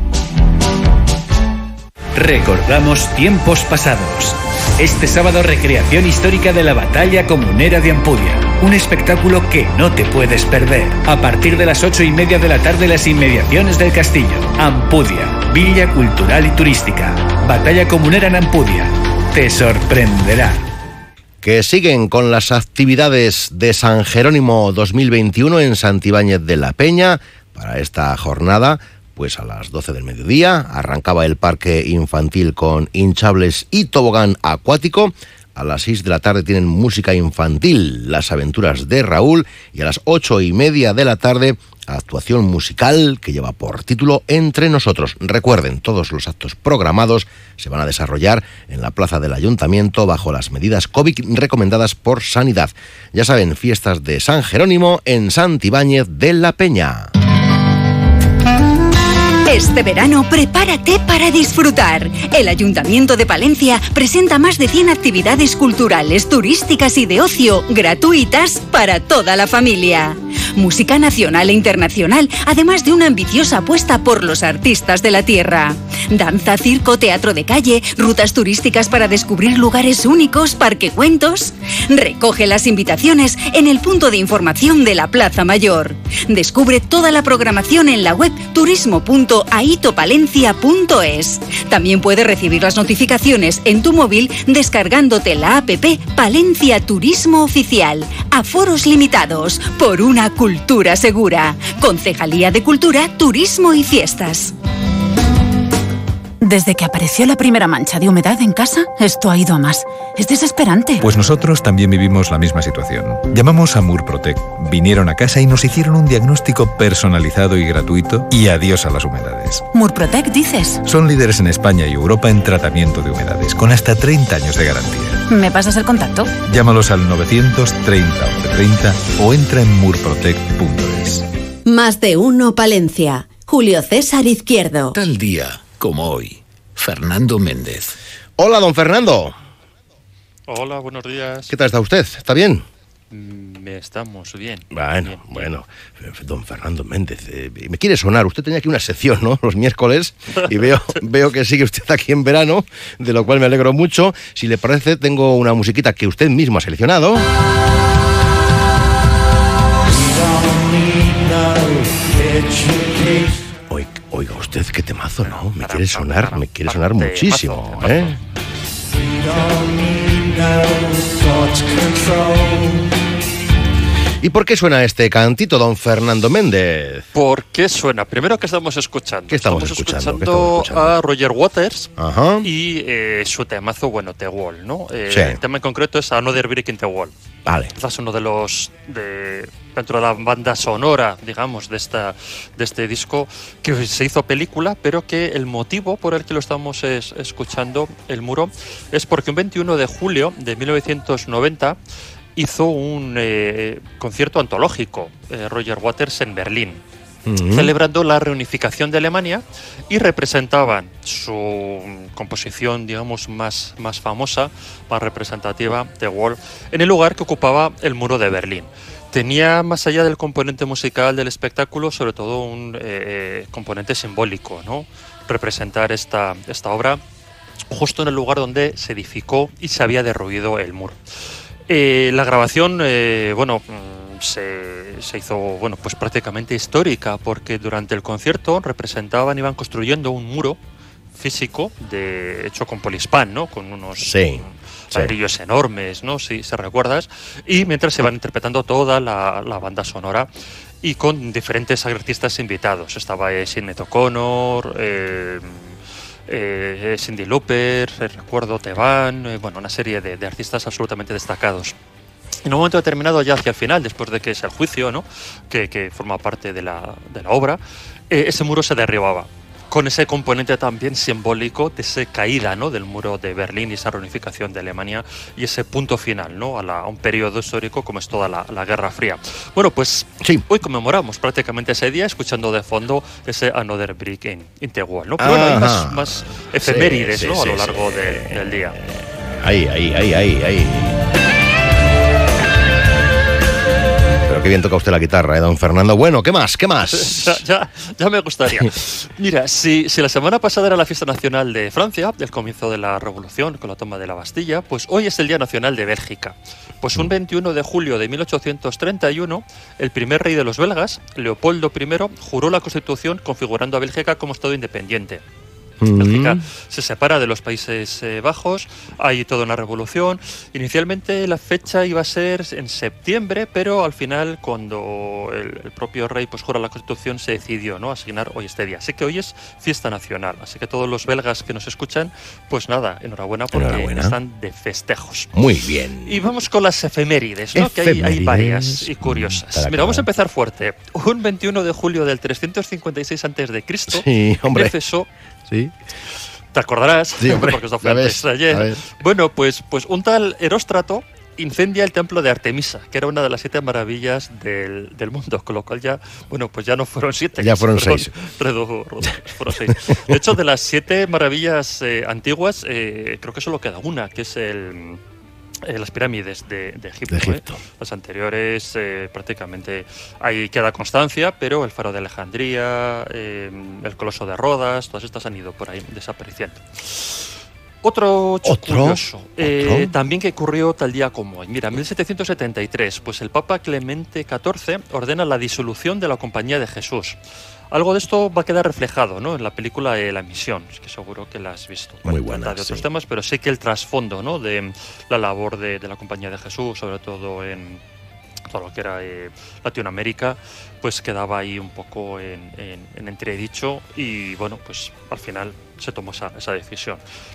Recordamos tiempos pasados. Este sábado, recreación histórica de la Batalla Comunera de Ampudia. Un espectáculo que no te puedes perder. A partir de las 8:30 de la tarde, las inmediaciones del castillo. Ampudia, Villa Cultural y Turística. Batalla Comunera en Ampudia. Te sorprenderá. Que siguen con las actividades de San Jerónimo 2021 en Santibáñez de la Peña. Para esta jornada, pues a las 12 del mediodía, arrancaba el parque infantil con hinchables y tobogán acuático. A las 6 de la tarde tienen música infantil, Las aventuras de Raúl, y a las 8:30 de la tarde, actuación musical que lleva por título Entre Nosotros. Recuerden, todos los actos programados se van a desarrollar en la plaza del Ayuntamiento bajo las medidas COVID recomendadas por Sanidad. Ya saben, fiestas de San Jerónimo en Santibáñez de la Peña. Este verano, prepárate para disfrutar. El Ayuntamiento de Palencia presenta más de 100 actividades culturales, turísticas y de ocio gratuitas para toda la familia. Música nacional e internacional, además de una ambiciosa apuesta por los artistas de la tierra. Danza, circo, teatro de calle, rutas turísticas para descubrir lugares únicos, parquecuentos. Recoge las invitaciones en el punto de información de la Plaza Mayor. Descubre toda la programación en la web turismo.aitopalencia.es. También puedes recibir las notificaciones en tu móvil descargándote la app Palencia Turismo Oficial. Aforos limitados, por una cultura segura. Concejalía de Cultura, Turismo y Fiestas. Desde que apareció la primera mancha de humedad en casa, esto ha ido a más. Es desesperante. Pues nosotros también vivimos la misma situación. Llamamos a Murprotec, vinieron a casa y nos hicieron un diagnóstico personalizado y gratuito, y adiós a las humedades. ¿Murprotec dices? Son líderes en España y Europa en tratamiento de humedades, con hasta 30 años de garantía. ¿Me pasas el contacto? Llámalos al 930 1130 o entra en murprotec.es. Más de uno Palencia. Julio César Izquierdo. Tal día como hoy, Fernando Méndez. Hola, don Fernando. Hola, buenos días. ¿Qué tal está usted? ¿Está bien? Estamos bien. Bueno, don Fernando Méndez, me quiere sonar. Usted tenía aquí una sección, ¿no?, los miércoles, y veo que sigue usted aquí en verano, de lo cual me alegro mucho. Si le parece, tengo una musiquita que usted mismo ha seleccionado. Oiga usted, qué temazo, ¿no? Me quiere sonar muchísimo, ¿eh? ¿Y por qué suena este cantito, don Fernando Méndez? ¿Por qué suena? Primero, ¿qué estamos escuchando? ¿Qué estamos escuchando a Roger Waters. Ajá. Y su temazo, The Wall, ¿no? Sí. El tema en concreto es Another Brick in the Wall. Vale. Quizás uno de los dentro de la banda sonora, digamos, de este disco, que se hizo película, pero que el motivo por el que lo estamos escuchando, El Muro, es porque un 21 de julio de 1990 hizo un concierto antológico, Roger Waters, en Berlín, celebrando la reunificación de Alemania, y representaban su composición, digamos, más famosa, más representativa, The Wall, en el lugar que ocupaba el muro de Berlín. Tenía, más allá del componente musical del espectáculo, sobre todo un componente simbólico, ¿no? Representar esta obra justo en el lugar donde se edificó y se había derruido el muro. La grabación, se hizo, pues prácticamente histórica, porque durante el concierto iban construyendo un muro físico hecho con polispán, ¿no? Con unos ladrillos enormes, ¿no? Si recuerdas, y mientras se van interpretando toda la banda sonora y con diferentes artistas invitados. Estaba Sinéad O'Connor, Cyndi Lauper, recuerdo Tevan, una serie de artistas absolutamente destacados. en un momento determinado, ya hacia el final, después de que es el juicio, ¿no?, que forma parte de la obra, ese muro se derribaba, con ese componente también simbólico de esa caída, ¿no?, del muro de Berlín y esa reunificación de Alemania y ese punto final, ¿no?, a un periodo histórico como es toda la Guerra Fría. Bueno, pues sí, hoy conmemoramos prácticamente ese día, escuchando de fondo ese Another Brick in the Wall, ¿no? Pero bueno, hay más efemérides, ¿no?, a lo largo del día. Ahí. Pero qué bien toca usted la guitarra, don Fernando. Bueno, ¿qué más? ya me gustaría. Mira, si la semana pasada era la fiesta nacional de Francia, del comienzo de la Revolución con la toma de la Bastilla, pues hoy es el Día Nacional de Bélgica. Pues un 21 de julio de 1831, el primer rey de los belgas, Leopoldo I, juró la Constitución configurando a Bélgica como Estado independiente. Bélgica se separa de los Países Bajos, hay toda una revolución. Inicialmente la fecha iba a ser en septiembre, pero al final, cuando el propio rey pues jura la Constitución, se decidió, ¿no?, asignar hoy este día. Así que hoy es fiesta nacional. Así que todos los belgas que nos escuchan, pues nada, enhorabuena porque están de festejos. Muy bien. Y vamos con las efemérides, ¿no?, que hay varias y curiosas. Mira, vamos a empezar fuerte. Un 21 de julio del 356 a.C., en Éfeso. Sí. ¿Te acordarás? Sí, hombre, porque esto fue antes de ayer. Bueno, pues un tal Heróstrato incendia el templo de Artemisa, que era una de las 7 maravillas del mundo, con lo cual ya no fueron 7. Ya fueron 6. Fueron 6. De hecho, de las 7 maravillas antiguas, creo que solo queda una, que es las pirámides de Egipto. Las anteriores prácticamente ahí queda constancia, pero el faro de Alejandría, el coloso de Rodas, todas estas han ido por ahí desapareciendo. Otro curioso, también que ocurrió tal día como hoy. Mira, en 1773, pues el Papa Clemente XIV ordena la disolución de la Compañía de Jesús. Algo de esto va a quedar reflejado, ¿no?, en la película La Misión, que seguro que la has visto. Muy buena, de otros temas, pero sé que el trasfondo, ¿no?, de la labor de la Compañía de Jesús, sobre todo en todo lo que era Latinoamérica, pues quedaba ahí un poco en entredicho y bueno, pues al final se tomó esa decisión.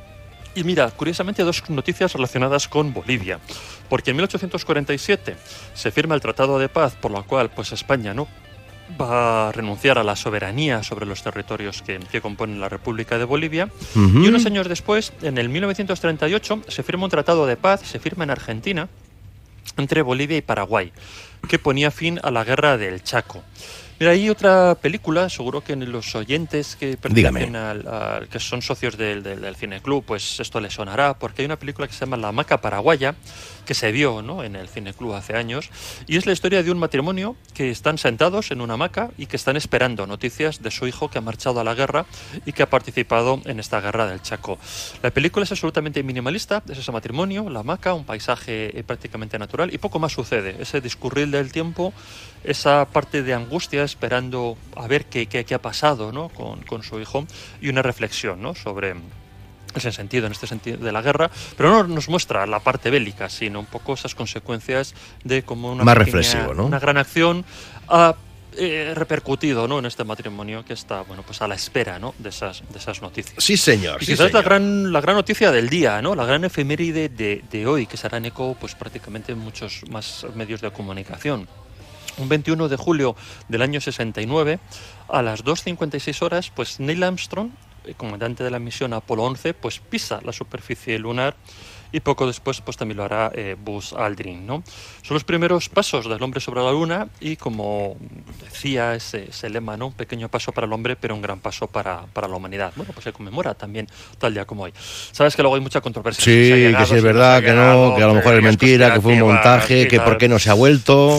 Y mira, curiosamente, 2 noticias relacionadas con Bolivia, porque en 1847 se firma el Tratado de Paz, por la cual pues España no va a renunciar a la soberanía sobre los territorios que componen la República de Bolivia. Y unos años después, en el 1938, se firma un tratado de paz, se firma en Argentina, entre Bolivia y Paraguay, que ponía fin a la guerra del Chaco. Mira, hay otra película, seguro que los oyentes que pertenecen que son socios del Cineclub, pues esto les sonará, porque hay una película que se llama La Hamaca Paraguaya, que se vio, ¿no?, en el Cineclub hace años, y es la historia de un matrimonio que están sentados en una hamaca y que están esperando noticias de su hijo que ha marchado a la guerra y que ha participado en esta guerra del Chaco. La película es absolutamente minimalista, es ese matrimonio, la hamaca, un paisaje prácticamente natural y poco más sucede. Ese discurrir del tiempo, esa parte de angustia esperando a ver qué ha pasado, ¿no?, con su hijo, y una reflexión, ¿no?, sobre ese sentido, en este sentido de la guerra, pero no nos muestra la parte bélica, sino un poco esas consecuencias de cómo una más reflexivo, ¿no?, una gran acción ha repercutido, ¿no?, en este matrimonio que está, bueno, pues a la espera, ¿no?, de esas noticias. Sí, señor. Y quizás la gran noticia del día, ¿no?, la gran efeméride de hoy, que se hará eco pues prácticamente en muchos más medios de comunicación. Un 21 de julio del año 69, a las 2:56 horas, pues Neil Armstrong, el comandante de la misión Apolo 11, pues pisa la superficie lunar, y poco después pues también lo hará Buzz Aldrin, ¿no? Son los primeros pasos del hombre sobre la luna y, como decía ese lema, ¿no?, un pequeño paso para el hombre, pero un gran paso para la humanidad. Bueno, pues se conmemora también tal día como hoy. Sabes que luego hay mucha controversia. Sí, que si es verdad, que no, que a lo mejor es mentira, que fue un montaje, que por qué no se ha vuelto.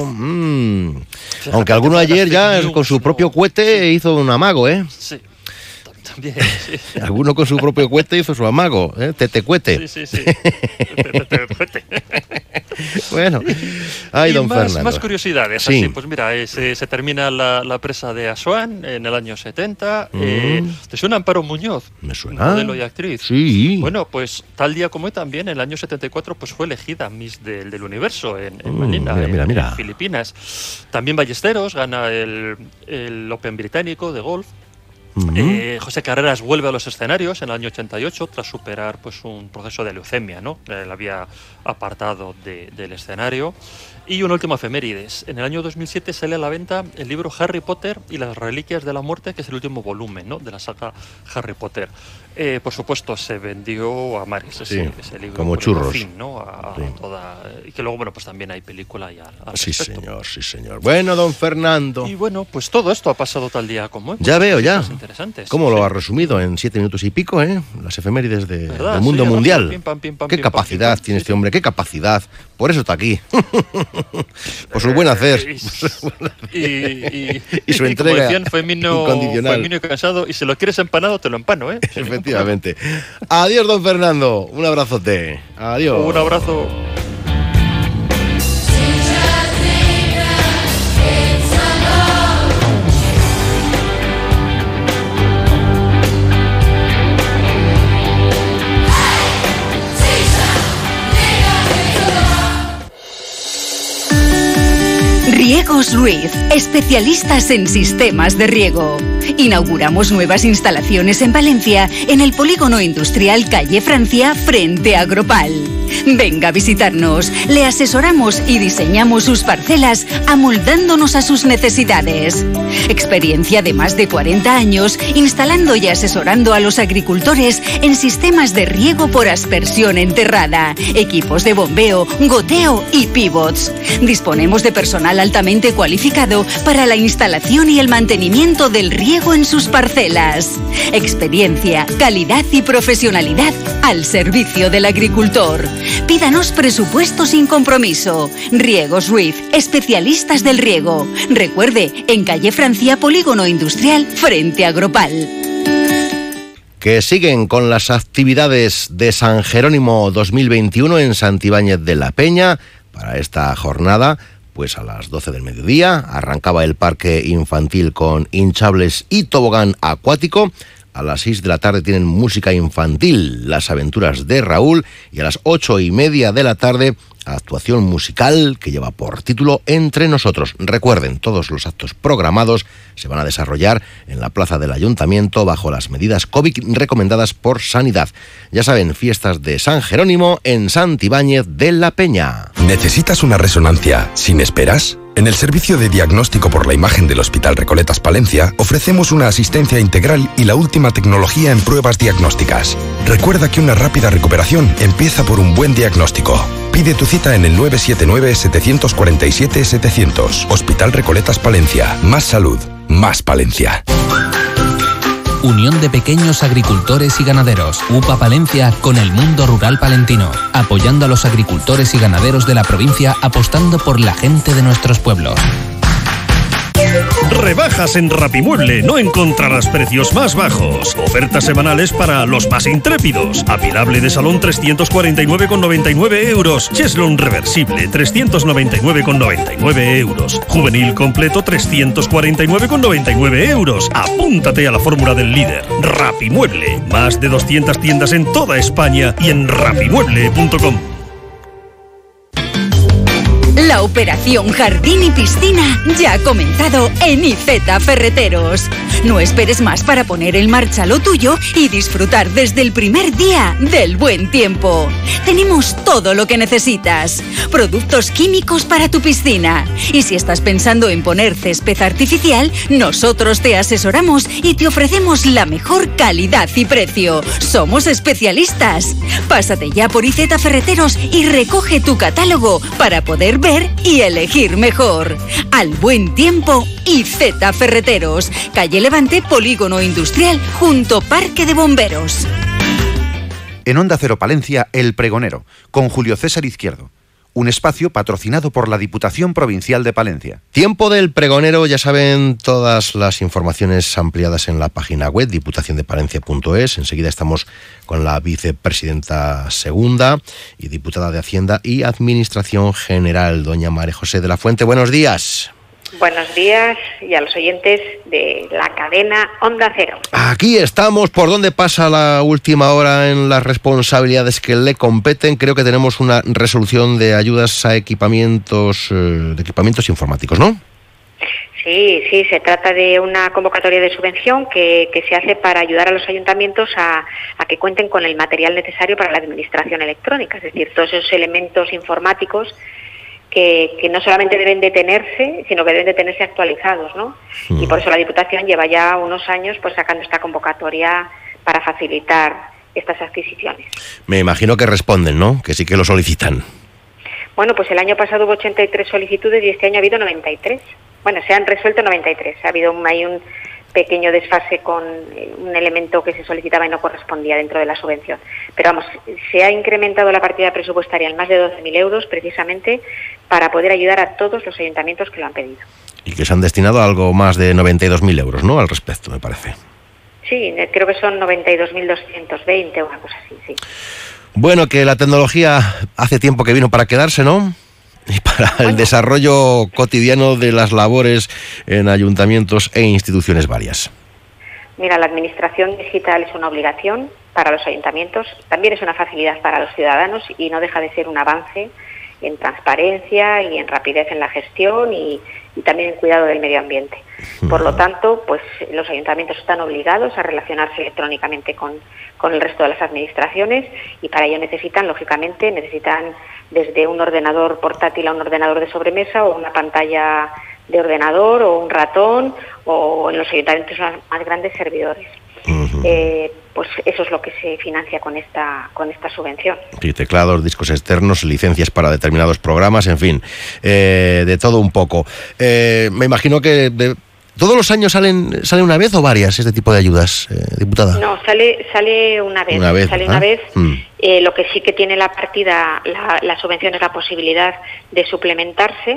Aunque alguno ayer ya con su propio cohete hizo un amago, ¿eh? Sí. También, sí. Alguno con su propio cohete hizo su amago, tetecuete. Sí. Bueno, ay, don Fernando. Más curiosidades. Sí. Así, pues mira, se termina la presa de Asuán en el año 70. ¿Te suena Amparo Muñoz? Me suena. Modelo y actriz. Sí. Bueno, pues tal día como hoy también, en el año 74, pues fue elegida Miss del Universo en Manila, mira. en Filipinas. También Ballesteros gana el Open británico de golf. José Carreras vuelve a los escenarios en el año 88 tras superar pues un proceso de leucemia, ¿no? Él había apartado del escenario. Y una última efemérides. En el año 2007 sale a la venta el libro Harry Potter y las Reliquias de la Muerte, que es el último volumen, ¿no?, de la saga Harry Potter. Por supuesto, se vendió a mares ese libro. Como churros. Fin, ¿no? Y que luego, bueno, pues también hay película y al respecto. Sí, señor. Bueno, don Fernando. Y bueno, pues todo esto ha pasado tal día como hoy. Ya veo, ya. Interesantes. ¿Cómo lo ha resumido en 7 minutos y pico, Las efemérides del mundo mundial. Qué capacidad tiene este hombre, qué capacidad. Por eso está aquí. Por su buen hacer. Y su entrega como decían, incondicional. Y cansado, y si lo quieres empanado, te lo empano, Efectivamente. Adiós, don Fernando. Un abrazote. Adiós. Un abrazo. Riegos Ruiz, especialistas en sistemas de riego. Inauguramos nuevas instalaciones en Valencia, en el polígono industrial Calle Francia, frente a Agropal. Venga a visitarnos, le asesoramos y diseñamos sus parcelas amoldándonos a sus necesidades. Experiencia de más de 40 años instalando y asesorando a los agricultores en sistemas de riego por aspersión enterrada, equipos de bombeo, goteo y pivots. Disponemos de personal altamente cualificado para la instalación y el mantenimiento del riego en sus parcelas. Experiencia, calidad y profesionalidad al servicio del agricultor. Pídanos presupuesto sin compromiso. Riegos Ruiz, especialistas del riego. Recuerde, en Calle Francia, polígono industrial, frente a Agropal. Que siguen con las actividades de San Jerónimo 2021 en Santibáñez de la Peña. Para esta jornada, pues a las 12 del mediodía, arrancaba el parque infantil con hinchables y tobogán acuático. A las 6 de la tarde tienen música infantil, Las aventuras de Raúl, y a las 8:30 de la tarde, actuación musical que lleva por título Entre Nosotros. Recuerden, todos los actos programados se van a desarrollar en la plaza del Ayuntamiento bajo las medidas COVID recomendadas por Sanidad. Ya saben, fiestas de San Jerónimo en Santibáñez de la Peña. ¿Necesitas una resonancia sin esperas? En el servicio de diagnóstico por la imagen del Hospital Recoletas Palencia ofrecemos una asistencia integral y la última tecnología en pruebas diagnósticas. Recuerda que una rápida recuperación empieza por un buen diagnóstico. Pide tu cita en el 979-747-700. Hospital Recoletas Palencia. Más salud, más Palencia. Unión de Pequeños Agricultores y Ganaderos, UPA Palencia, con el mundo rural palentino, apoyando a los agricultores y ganaderos de la provincia, apostando por la gente de nuestros pueblos. Rebajas en Rapimueble, no encontrarás precios más bajos. Ofertas semanales para los más intrépidos. Apilable de salón 349,99 euros. Cheslon reversible 399,99 euros. Juvenil completo 349,99 euros. Apúntate a la fórmula del líder. Rapimueble. Más de 200 tiendas en toda España y en rapimueble.com. La operación Jardín y Piscina ya ha comenzado en IZ Ferreteros. No esperes más para poner en marcha lo tuyo y disfrutar desde el primer día del buen tiempo. Tenemos todo lo que necesitas. Productos químicos para tu piscina. Y si estás pensando en poner césped artificial, nosotros te asesoramos y te ofrecemos la mejor calidad y precio. Somos especialistas. Pásate ya por IZ Ferreteros y recoge tu catálogo para poder ver y elegir mejor. Al buen tiempo, IZ Ferreteros, calle Levante, polígono industrial, junto Parque de Bomberos. En Onda Cero Palencia, El Pregonero, con Julio César Izquierdo. Un espacio patrocinado por la Diputación Provincial de Palencia. Tiempo del Pregonero, ya saben, todas las informaciones ampliadas en la página web diputaciondepalencia.es. Enseguida estamos con la vicepresidenta segunda y diputada de Hacienda y Administración General, doña María José de la Fuente. Buenos días. Buenos días y a los oyentes de la cadena Onda Cero. Aquí estamos, por donde pasa la última hora en las responsabilidades que le competen. Creo que tenemos una resolución de ayudas a equipamientos informáticos, ¿no? Sí, se trata de una convocatoria de subvención que se hace para ayudar a los ayuntamientos a que cuenten con el material necesario para la administración electrónica, es decir, todos esos elementos informáticos que no solamente deben de tenerse, sino que deben de tenerse actualizados, ¿no? Y por eso la Diputación lleva ya unos años pues sacando esta convocatoria para facilitar estas adquisiciones. Me imagino que responden, ¿no? Que sí que lo solicitan. Bueno, pues el año pasado hubo 83 solicitudes y este año ha habido 93. Bueno, se han resuelto 93. Ha habido hay un pequeño desfase con un elemento que se solicitaba y no correspondía dentro de la subvención. Pero vamos, se ha incrementado la partida presupuestaria en más de 12.000 euros precisamente para poder ayudar a todos los ayuntamientos que lo han pedido. Y que se han destinado a algo más de 92.000 euros, ¿no? Al respecto, me parece. Sí, creo que son 92.220 o una cosa así, sí. Bueno, que la tecnología hace tiempo que vino para quedarse, ¿no? Y para el desarrollo cotidiano de las labores en ayuntamientos e instituciones varias. Mira, la administración digital es una obligación para los ayuntamientos, también es una facilidad para los ciudadanos y no deja de ser un avance en transparencia y en rapidez en la gestión y también en cuidado del medio ambiente. Por lo tanto, pues los ayuntamientos están obligados a relacionarse electrónicamente con el resto de las administraciones y para ello necesitan desde un ordenador portátil a un ordenador de sobremesa o una pantalla de ordenador o un ratón o en los ayuntamientos más grandes servidores. Pues eso es lo que se financia con esta subvención. Sí, teclados, discos externos, licencias para determinados programas, en fin, de todo un poco. Me imagino que ¿todos los años salen una vez o varias este tipo de ayudas, diputada? No, sale una vez. Una vez. Lo que sí que tiene la partida, la subvención es la posibilidad de suplementarse.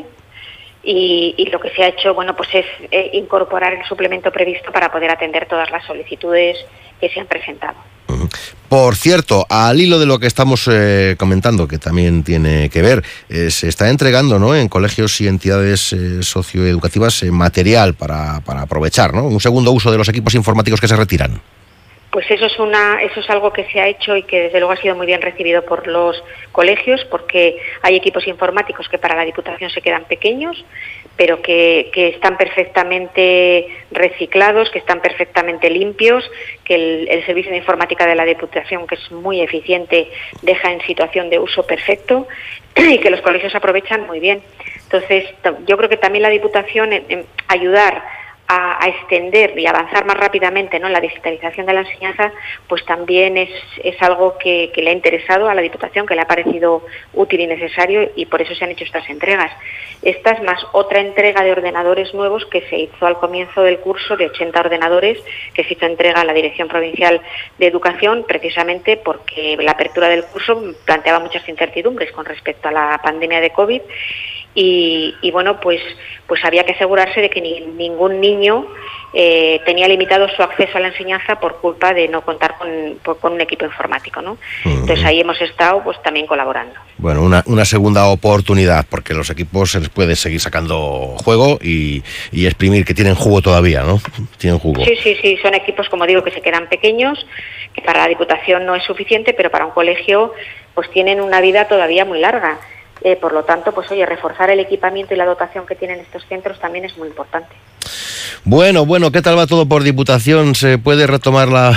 Y lo que se ha hecho, pues es incorporar el suplemento previsto para poder atender todas las solicitudes que se han presentado. Por cierto, al hilo de lo que estamos comentando, que también tiene que ver, se está entregando, ¿no?, en colegios y entidades socioeducativas material para aprovechar, ¿no?, un segundo uso de los equipos informáticos que se retiran. Pues eso es algo que se ha hecho y que desde luego ha sido muy bien recibido por los colegios, porque hay equipos informáticos que para la Diputación se quedan pequeños, pero que están perfectamente reciclados, que están perfectamente limpios, que el servicio de informática de la Diputación, que es muy eficiente, deja en situación de uso perfecto y que los colegios aprovechan muy bien. Entonces, yo creo que también la Diputación en ayudar a extender y avanzar más rápidamente, ¿no?, en la digitalización de la enseñanza, pues también es algo que le ha interesado a la Diputación, que le ha parecido útil y necesario, y por eso se han hecho estas entregas. Esta es más otra entrega de ordenadores nuevos que se hizo al comienzo del curso, de 80 ordenadores, que se hizo entrega a la Dirección Provincial de Educación, precisamente porque la apertura del curso planteaba muchas incertidumbres con respecto a la pandemia de COVID, y bueno, pues había que asegurarse de que ningún niño tenía limitado su acceso a la enseñanza por culpa de no contar con un equipo informático, ¿no? Entonces ahí hemos estado pues también colaborando. Bueno, una segunda oportunidad, porque los equipos se les puede seguir sacando juego y exprimir, que tienen jugo todavía, ¿no? Tienen jugo. Sí, son equipos, como digo, que se quedan pequeños, que para la Diputación no es suficiente, pero para un colegio pues tienen una vida todavía muy larga. Por lo tanto, pues oye, reforzar el equipamiento y la dotación que tienen estos centros también es muy importante. Bueno, ¿qué tal va todo por Diputación? ¿Se puede retomar la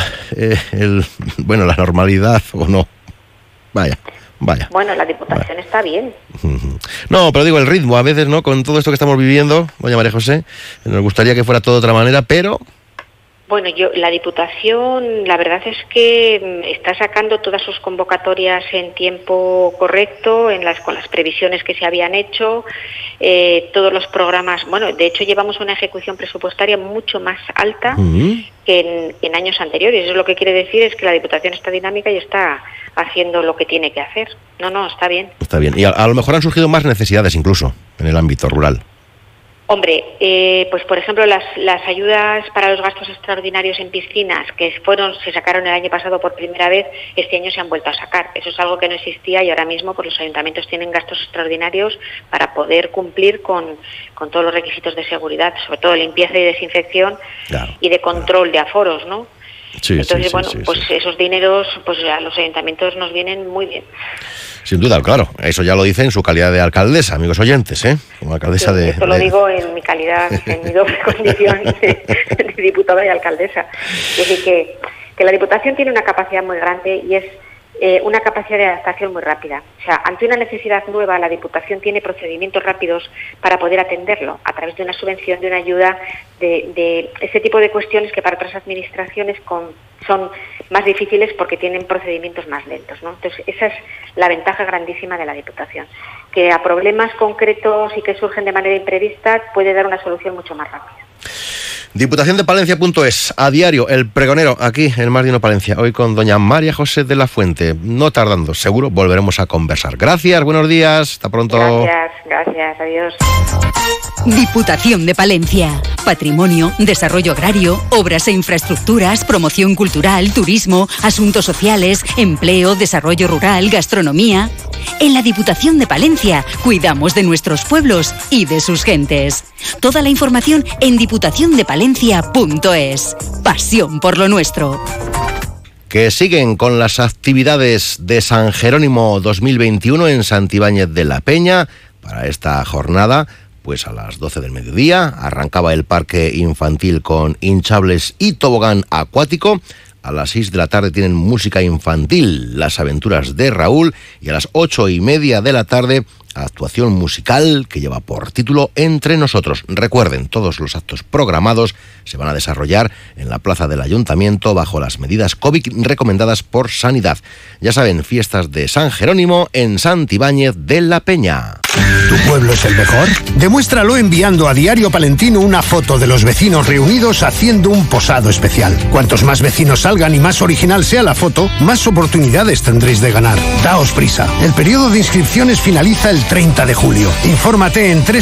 normalidad o no? Vaya. Bueno, la Diputación está bien. No, pero digo, el ritmo, a veces, ¿no?, con todo esto que estamos viviendo, doña María José, nos gustaría que fuera todo de otra manera, pero... Bueno, la Diputación, la verdad es que está sacando todas sus convocatorias en tiempo correcto, con las previsiones que se habían hecho, todos los programas. Bueno, de hecho llevamos una ejecución presupuestaria mucho más alta que en años anteriores. Eso lo que quiere decir es que la Diputación está dinámica y está haciendo lo que tiene que hacer. No, está bien. Está bien. Y a lo mejor han surgido más necesidades incluso en el ámbito rural. Hombre, pues por ejemplo las ayudas para los gastos extraordinarios en piscinas que se sacaron el año pasado por primera vez, este año se han vuelto a sacar. Eso es algo que no existía y ahora mismo pues los ayuntamientos tienen gastos extraordinarios para poder cumplir con todos los requisitos de seguridad, sobre todo de limpieza y desinfección, y de control de aforos, ¿no? Entonces, esos dineros pues a los ayuntamientos nos vienen muy bien. Sin duda, claro. Eso ya lo dice en su calidad de alcaldesa, amigos oyentes, ¿eh? Como alcaldesa sí, esto lo digo en mi calidad, en mi doble condición de diputada y alcaldesa. Es decir, que la Diputación tiene una capacidad muy grande y es una capacidad de adaptación muy rápida. O sea, ante una necesidad nueva, la Diputación tiene procedimientos rápidos para poder atenderlo a través de una subvención, de una ayuda, de ese tipo de cuestiones que para otras administraciones son más difíciles porque tienen procedimientos más lentos, ¿no? Entonces, esa es la ventaja grandísima de la Diputación, que a problemas concretos y que surgen de manera imprevista puede dar una solución mucho más rápida. Diputaciondepalencia.es, a diario, El Pregonero, aquí en Más de Uno Palencia, hoy con doña María José de la Fuente. No tardando, seguro volveremos a conversar. Gracias, buenos días, hasta pronto. Gracias, adiós. Diputación de Palencia. Patrimonio, desarrollo agrario, obras e infraestructuras, promoción cultural, turismo, asuntos sociales, empleo, desarrollo rural, gastronomía. En la Diputación de Palencia cuidamos de nuestros pueblos y de sus gentes. Toda la información en diputaciondepalencia.es. Pasión por lo nuestro. Que siguen con las actividades de San Jerónimo 2021 en Santibáñez de la Peña. Para esta jornada, pues a las 12 del mediodía, arrancaba el parque infantil con hinchables y tobogán acuático. A las 6 de la tarde tienen música infantil, Las aventuras de Raúl, y a las 8:30 de la tarde, actuación musical que lleva por título Entre Nosotros. Recuerden, todos los actos programados se van a desarrollar en la plaza del Ayuntamiento bajo las medidas COVID recomendadas por Sanidad. Ya saben, fiestas de San Jerónimo en Santibáñez de la Peña. ¿Tu pueblo es el mejor? Demuéstralo enviando a Diario Palentino una foto de los vecinos reunidos haciendo un posado especial. Cuantos más vecinos salgan y más original sea la foto, más oportunidades tendréis de ganar. Daos prisa. El periodo de inscripciones finaliza el 30 de julio. Infórmate en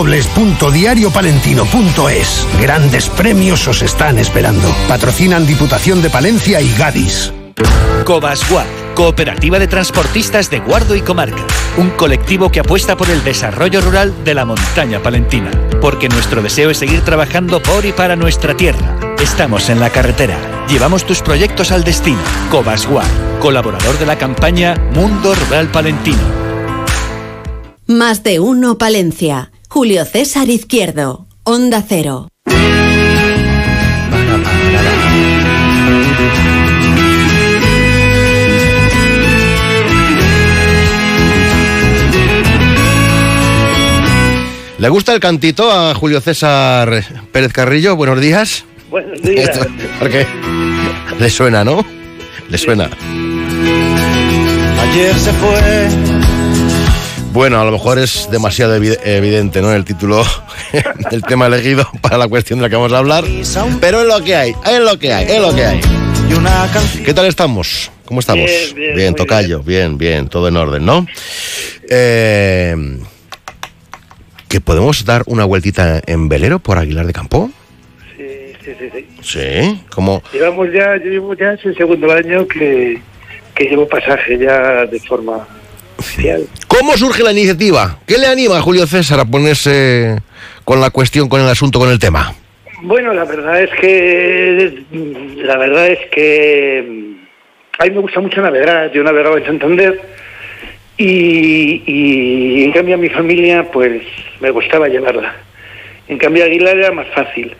www.diariopalentino.es. Grandes premios os están esperando. Patrocinan Diputación de Palencia y Gadis. Cobasguard, Cooperativa de Transportistas de Guardo y Comarca. Un colectivo que apuesta por el desarrollo rural de la montaña palentina. Porque nuestro deseo es seguir trabajando por y para nuestra tierra. Estamos en la carretera. Llevamos tus proyectos al destino. Cobasguard, colaborador de la campaña Mundo Rural Palentino. Más de Uno Palencia. Julio César Izquierdo. Onda Cero. ¿Le gusta el cantito a Julio César Pérez Carrillo? Buenos días. Buenos días. ¿Por qué? Le suena, ¿no? Le suena. Ayer se fue. Bueno, a lo mejor es demasiado evidente, ¿no? El título del tema elegido para la cuestión de la que vamos a hablar. Pero es lo que hay, es lo que hay, es lo que hay. ¿Qué tal estamos? ¿Cómo estamos? Bien, tocayo, bien, todo en orden, ¿no? ¿Que podemos dar una vueltita en velero por Aguilar de Campo? Sí. ¿Sí? ¿Cómo? Yo llevo ya es el segundo año que llevo pasaje ya de forma oficial. ¿Cómo surge la iniciativa? ¿Qué le anima a Julio César a ponerse con la cuestión, con el asunto, con el tema? Bueno, la verdad es que a mí me gusta mucho navegar. Yo navegaba en Santander. Y en cambio a mi familia pues me gustaba llevarla. En cambio a Aguilar era más fácil.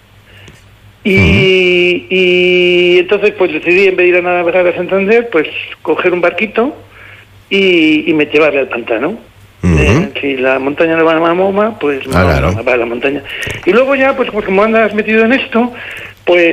Y entonces pues decidí, en vez de ir a navegar a Santander, pues coger un barquito y me llevarle al pantano. Si la montaña no va a Mahoma, pues claro. Va a la montaña. Y luego ya, pues como andas metido en esto, pues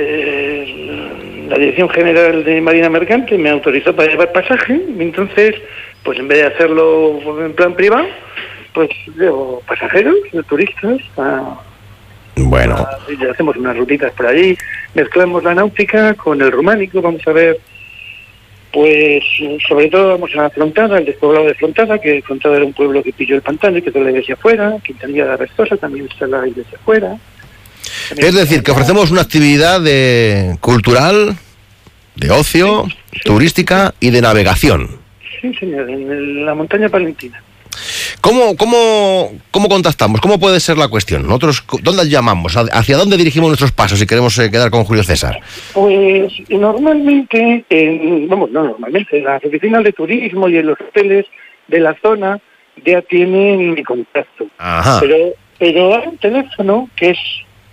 la Dirección General de Marina Mercante me autorizó para llevar pasaje. Y entonces, pues en vez de hacerlo en plan privado, pues llevo pasajeros, turistas. Bueno. Y hacemos unas rutitas por allí, mezclamos la náutica con el románico, vamos a ver. Pues sobre todo vamos a Frontada, el despoblado de Frontada, que Frontada era un pueblo que pilló el pantano y que toda la iglesia fuera. Quintanilla de Restosa también está la iglesia fuera. Es decir, que ofrecemos una actividad cultural, de ocio, turística y de navegación. Sí, señor, en la montaña palentina. ¿Cómo contactamos? ¿Cómo puede ser la cuestión? Nosotros, ¿dónde llamamos? ¿Hacia dónde dirigimos nuestros pasos si queremos quedar con Julio César? Pues normalmente, en las oficinas de turismo y en los hoteles de la zona ya tienen mi contacto. Ajá. Pero hay un teléfono que es,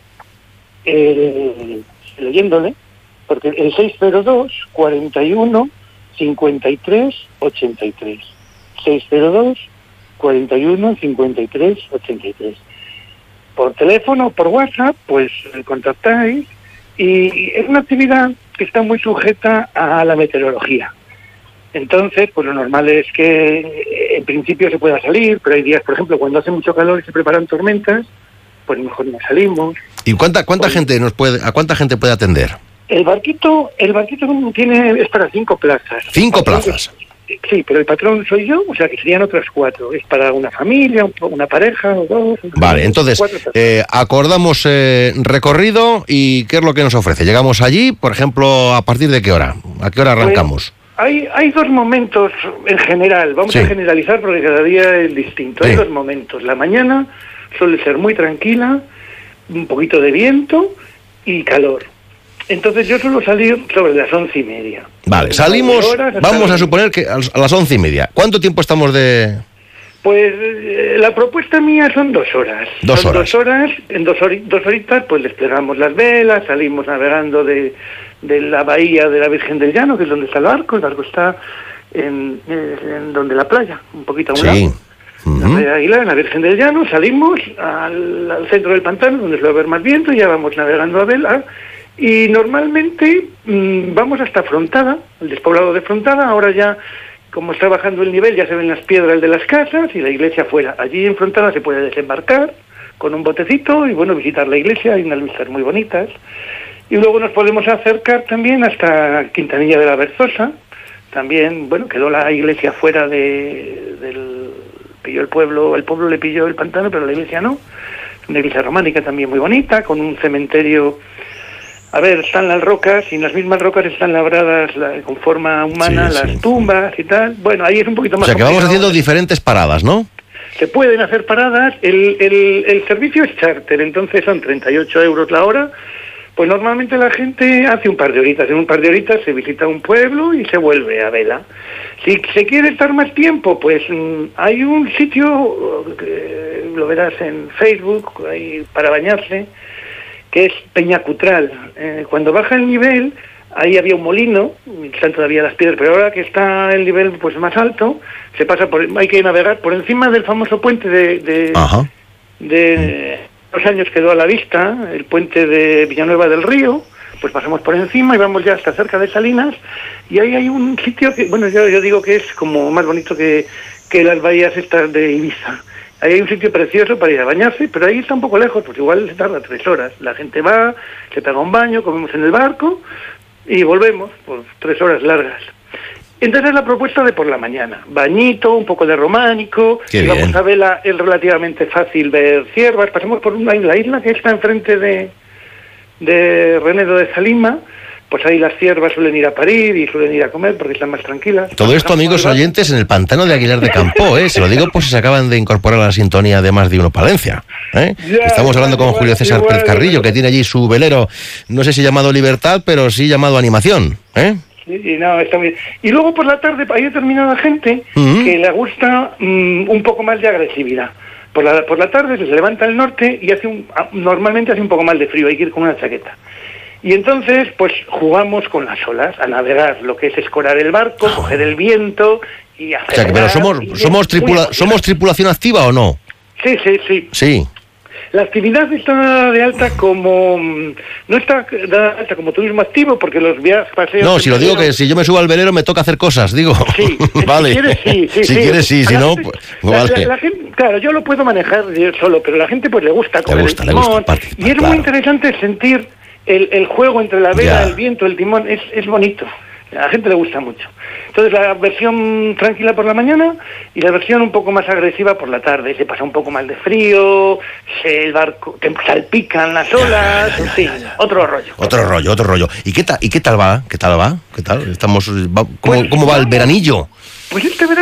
leyéndole, porque el 602 41 53 83. 602 41 53 83. Por teléfono, por WhatsApp, pues contactáis, y es una actividad que está muy sujeta a la meteorología. Entonces, pues lo normal es que en principio se pueda salir, pero hay días, por ejemplo, cuando hace mucho calor y se preparan tormentas, pues mejor no salimos. ¿Y cuánta gente a cuánta gente puede atender? El barquito es para 5 plazas. 5 plazas. Sí, pero el patrón soy yo, o sea que serían otras 4. Es para una familia, una pareja o 2. Vale, entonces, acordamos recorrido, y ¿qué es lo que nos ofrece? Llegamos allí, por ejemplo, ¿a partir de qué hora? ¿A qué hora arrancamos? Hay 2 momentos en general, vamos a generalizar porque cada día es distinto. Hay 2 momentos. La mañana suele ser muy tranquila, un poquito de viento y calor. Entonces yo suelo salir sobre las 11:30. Vale, salimos, vamos a suponer que a las 11:30. ¿Cuánto tiempo estamos de...? Pues la propuesta mía son 2 horas. 2 horas. 2 horas, en 2 horitas pues desplegamos las velas, salimos navegando de la bahía de la Virgen del Llano, que es donde está el barco está en donde la playa, un poquito a un lado. La playa de Aguilar, en la Virgen del Llano, salimos al centro del pantano, donde suele haber más viento, y ya vamos navegando a vela. Y normalmente vamos hasta Frontada, el despoblado de Frontada. Ahora ya, como está bajando el nivel, ya se ven las piedras de las casas y la iglesia afuera. Allí en Frontada se puede desembarcar con un botecito y, bueno, visitar la iglesia. Hay unas vistas muy bonitas. Y luego nos podemos acercar también hasta Quintanilla de la Berzosa. También, bueno, quedó la iglesia fuera pilló el pueblo le pilló el pantano, pero la iglesia no. Una iglesia románica también muy bonita, con un cementerio. A ver, están las rocas, y en las mismas rocas están labradas con forma humana las tumbas y tal. Bueno, ahí es un poquito más. O sea, que vamos haciendo diferentes paradas, ¿no? Se pueden hacer paradas. El servicio es charter, entonces son 38 euros la hora. Pues normalmente la gente hace un par de horitas. En un par de horitas se visita un pueblo y se vuelve a vela. Si se quiere estar más tiempo, pues hay un sitio, lo verás en Facebook, ahí, para bañarse, que es Peñacutral. Cuando baja el nivel, ahí había un molino, están todavía las piedras, pero ahora que está el nivel pues más alto, se pasa hay que navegar por encima del famoso puente de 2 años quedó a la vista, el puente de Villanueva del Río. Pues pasamos por encima y vamos ya hasta cerca de Salinas, y ahí hay un sitio que, bueno, yo digo que es como más bonito que las bahías estas de Ibiza. Ahí hay un sitio precioso para ir a bañarse, pero ahí está un poco lejos, porque igual se tarda 3 horas. La gente va, se pega un baño, comemos en el barco y volvemos por 3 horas largas. Entonces la propuesta de por la mañana, bañito, un poco de románico, y vamos a vela, es relativamente fácil ver ciervas. Pasamos por la isla que está enfrente de Renedo de Salima. Pues ahí las ciervas suelen ir a parir y suelen ir a comer porque están más tranquilas. Todo esto, amigos oyentes, en el pantano de Aguilar de Campoo, Se lo digo por si se acaban de incorporar a la sintonía de Más de Uno Palencia, Estamos hablando con Julio César Pérez Carrillo, que tiene allí su velero, no sé si llamado Libertad, pero sí llamado Animación, Sí, no, está bien. Y luego por la tarde hay determinada gente que le gusta un poco más de agresividad. Por la tarde se levanta al norte y normalmente hace un poco más de frío, hay que ir con una chaqueta. Y entonces, pues jugamos con las olas, a navegar, lo que es escorar el barco, coger el viento y hacer... O sea, pero ¿somos tripulación activa o no? Sí. Sí. La actividad está de alta como... No está de alta como turismo activo, porque los viajes, paseos... No, si lo digo que si yo me subo al velero me toca hacer cosas, digo. Sí, vale. Si quieres, sí, si no, pues vale. La gente, claro, yo lo puedo manejar yo solo, pero a la gente pues le gusta coger el timón. Y es muy interesante sentir el juego entre la vela, el viento, el timón, es bonito. A la gente le gusta mucho. Entonces la versión tranquila por la mañana y la versión un poco más agresiva por la tarde. Se pasa un poco más de frío, el barco, te salpican las olas, otro rollo. ¿Y qué tal va? ¿Qué tal? ¿Cómo va el veranillo? Pues este verano peor que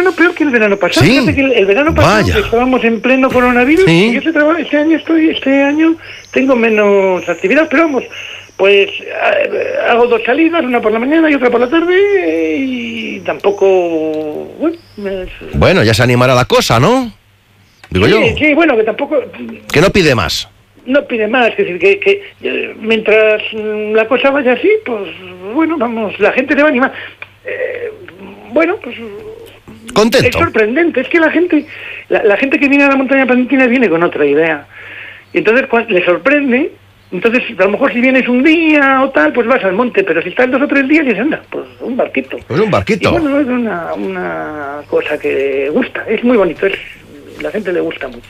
el verano pasado. ¿Sí? Fíjate que el verano pasado que estábamos en pleno coronavirus, ¿Sí? y este año tengo menos actividad, pero vamos, pues hago 2 salidas, una por la mañana y otra por la tarde, y tampoco, Bueno, ya se animará la cosa, ¿no? Digo yo. Sí, bueno, que tampoco... Que no pide más. No pide más, es decir, que mientras la cosa vaya así, pues bueno, vamos, la gente te va a animar. Bueno, pues... Contento. Es sorprendente, es que la gente que viene a la montaña palentina viene con otra idea. Y entonces le sorprende, entonces a lo mejor si vienes un día o tal, pues vas al monte, pero si estás 2 o 3 días y anda, pues un barquito. Pues un barquito. Y bueno, es una cosa que gusta, es muy bonito, la gente le gusta mucho.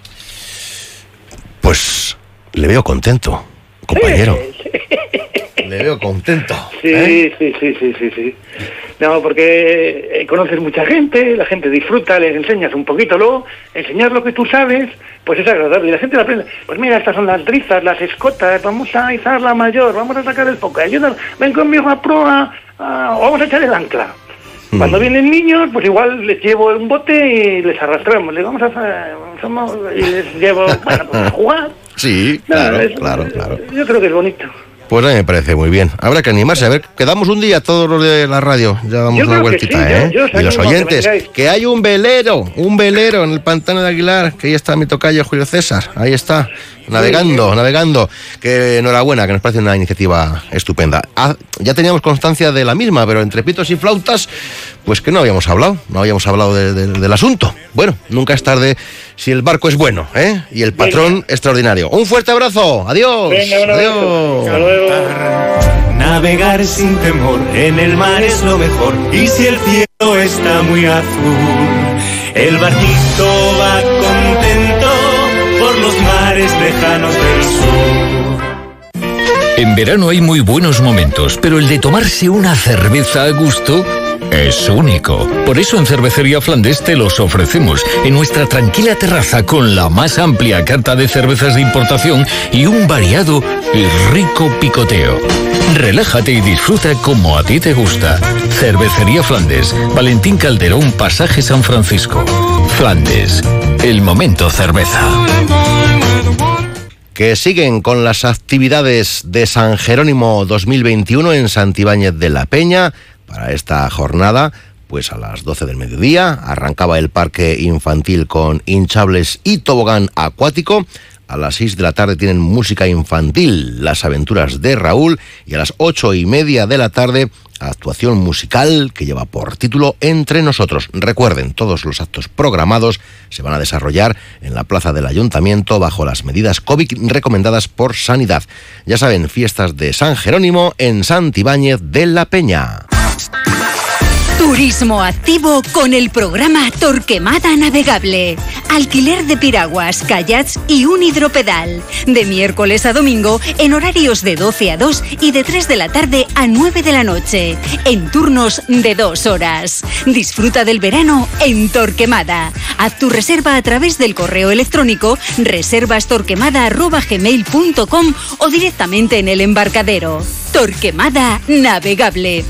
Pues le veo contento, compañero. Le veo contento. Sí. No, porque conoces mucha gente, la gente disfruta, les enseñas un poquito, luego enseñar lo que tú sabes, pues es agradable y la gente lo aprende. Pues mira, estas son las drizas, las escotas, vamos a izar la mayor, vamos a sacar el foco, ayúdame, ven conmigo a proa, vamos a echar el ancla. Cuando vienen niños, pues igual les llevo un bote y les arrastramos, les vamos a hacer, y les llevo, bueno, pues a jugar. Sí, claro, claro. Yo creo que es bonito. Pues a mí me parece muy bien. Habrá que animarse. A ver, quedamos un día todos los de la radio. Ya damos una vueltita, sí, ¿eh? Yo y los oyentes, que hay un velero en el pantano de Aguilar, que ahí está mi tocayo Julio César. Ahí está, navegando. Que enhorabuena, que nos parece una iniciativa estupenda. Ya teníamos constancia de la misma, pero entre pitos y flautas, pues que no habíamos hablado del asunto. Bueno, nunca es tarde si el barco es bueno, ¿eh? Y el patrón extraordinario. Un fuerte abrazo. Adiós. Venga, un abrazo. Hasta luego. Navegar sin temor en el mar es lo mejor. Y si el cielo está muy azul, el barquito va contento por los mares lejanos del sur. En verano hay muy buenos momentos, pero el de tomarse una cerveza a gusto es único. Por eso en Cervecería Flandes te los ofrecemos en nuestra tranquila terraza con la más amplia carta de cervezas de importación y un variado y rico picoteo. Relájate y disfruta como a ti te gusta. Cervecería Flandes, Valentín Calderón, Pasaje San Francisco. Flandes, el momento cerveza. Que siguen con las actividades de San Jerónimo 2021 en Santibáñez de la Peña. Para esta jornada, pues a las 12 del mediodía, arrancaba el parque infantil con hinchables y tobogán acuático. A las 6 de la tarde tienen música infantil, Las aventuras de Raúl, y a las 8:30 de la tarde, actuación musical que lleva por título Entre nosotros. Recuerden, todos los actos programados se van a desarrollar en la plaza del Ayuntamiento bajo las medidas COVID recomendadas por Sanidad. Ya saben, fiestas de San Jerónimo en Santibáñez de la Peña. Turismo activo con el programa Torquemada Navegable. Alquiler de piraguas, kayaks y un hidropedal. De miércoles a domingo en horarios de 12 a 2 y de 3 de la tarde a 9 de la noche. En turnos de 2 horas. Disfruta del verano en Torquemada. Haz tu reserva a través del correo electrónico reservastorquemada@gmail.com o directamente en el embarcadero. Torquemada Navegable.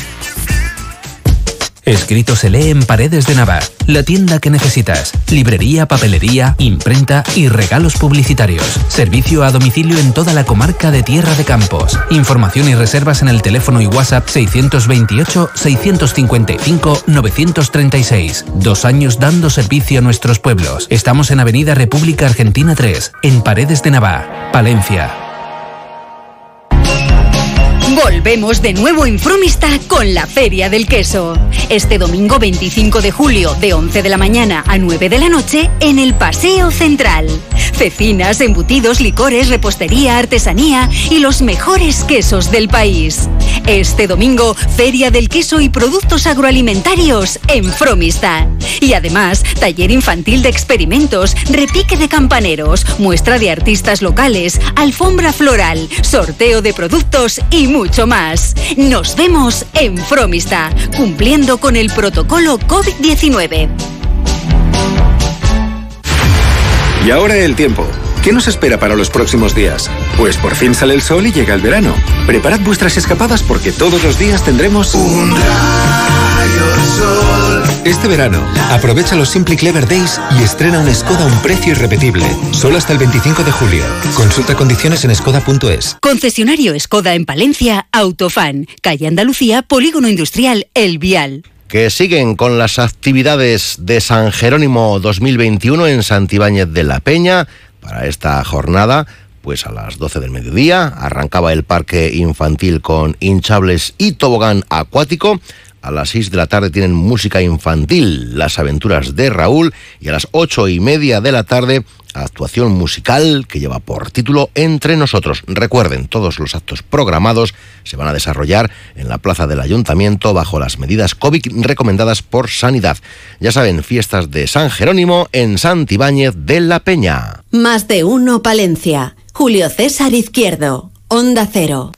Escrito se lee en Paredes de Nava, la tienda que necesitas. Librería, papelería, imprenta y regalos publicitarios. Servicio a domicilio en toda la comarca de Tierra de Campos. Información y reservas en el teléfono y WhatsApp 628-655-936. 2 años dando servicio a nuestros pueblos. Estamos en Avenida República Argentina 3, en Paredes de Nava, Palencia. Volvemos de nuevo en Fromista con la Feria del Queso. Este domingo 25 de julio, de 11 de la mañana a 9 de la noche, en el Paseo Central. Cecinas, embutidos, licores, repostería, artesanía y los mejores quesos del país. Este domingo, Feria del Queso y productos agroalimentarios en Fromista. Y además, taller infantil de experimentos, repique de campaneros, muestra de artistas locales, alfombra floral, sorteo de productos y mucho más. Nos vemos en Fromista, cumpliendo con el protocolo COVID-19. Y ahora el tiempo. ¿Qué nos espera para los próximos días? Pues por fin sale el sol y llega el verano. Preparad vuestras escapadas porque todos los días tendremos un rayo sol. Este verano, aprovecha los Simply Clever Days y estrena una Skoda a un precio irrepetible. Solo hasta el 25 de julio. Consulta condiciones en skoda.es. Concesionario Skoda en Palencia, Autofan. Calle Andalucía, Polígono Industrial El Vial. Que siguen con las actividades de San Jerónimo 2021 en Santibáñez de la Peña. Para esta jornada, pues a las 12 del mediodía, arrancaba el parque infantil con hinchables y tobogán acuático. A las 6 de la tarde tienen música infantil, Las aventuras de Raúl, y a las 8:30 de la tarde, actuación musical que lleva por título Entre Nosotros. Recuerden, todos los actos programados se van a desarrollar en la plaza del Ayuntamiento bajo las medidas COVID recomendadas por Sanidad. Ya saben, fiestas de San Jerónimo en Santibáñez de la Peña. Más de uno Palencia. Julio César Izquierdo, Onda Cero.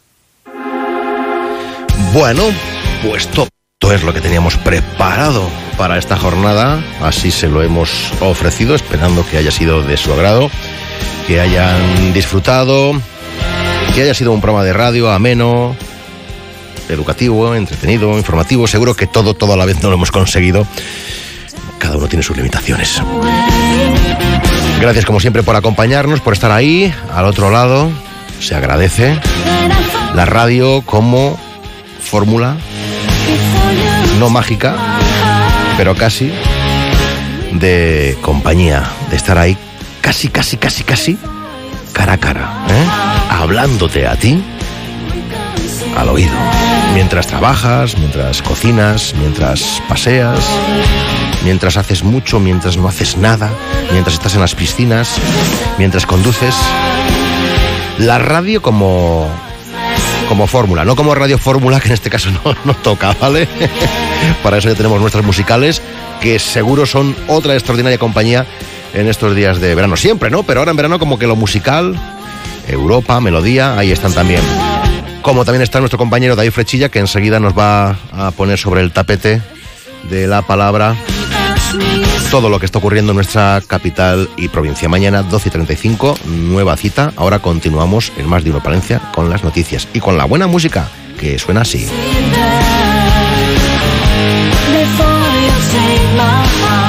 Bueno, pues todo es lo que teníamos preparado para esta jornada, así se lo hemos ofrecido, esperando que haya sido de su agrado, que hayan disfrutado, que haya sido un programa de radio ameno, educativo, entretenido, informativo. Seguro que todo a la vez no lo hemos conseguido. Cada uno tiene sus limitaciones. Gracias como siempre por acompañarnos, por estar ahí, al otro lado. Se agradece la radio como fórmula no mágica, pero casi, de compañía, de estar ahí casi, cara a cara, hablándote a ti, al oído, mientras trabajas, mientras cocinas, mientras paseas, mientras haces mucho, mientras no haces nada, mientras estás en las piscinas, mientras conduces. La radio como fórmula, no como radio fórmula, que en este caso no toca, ¿vale? Para eso ya tenemos nuestras musicales, que seguro son otra extraordinaria compañía en estos días de verano. Siempre, ¿no? Pero ahora en verano como que lo musical, Europa, Melodía, ahí están también. Como también está nuestro compañero David Frechilla, que enseguida nos va a poner sobre el tapete de la palabra todo lo que está ocurriendo en nuestra capital y provincia. Mañana 12:35, nueva cita. Ahora continuamos en Más de Uno Palencia con las noticias y con la buena música que suena así. Before you take my heart.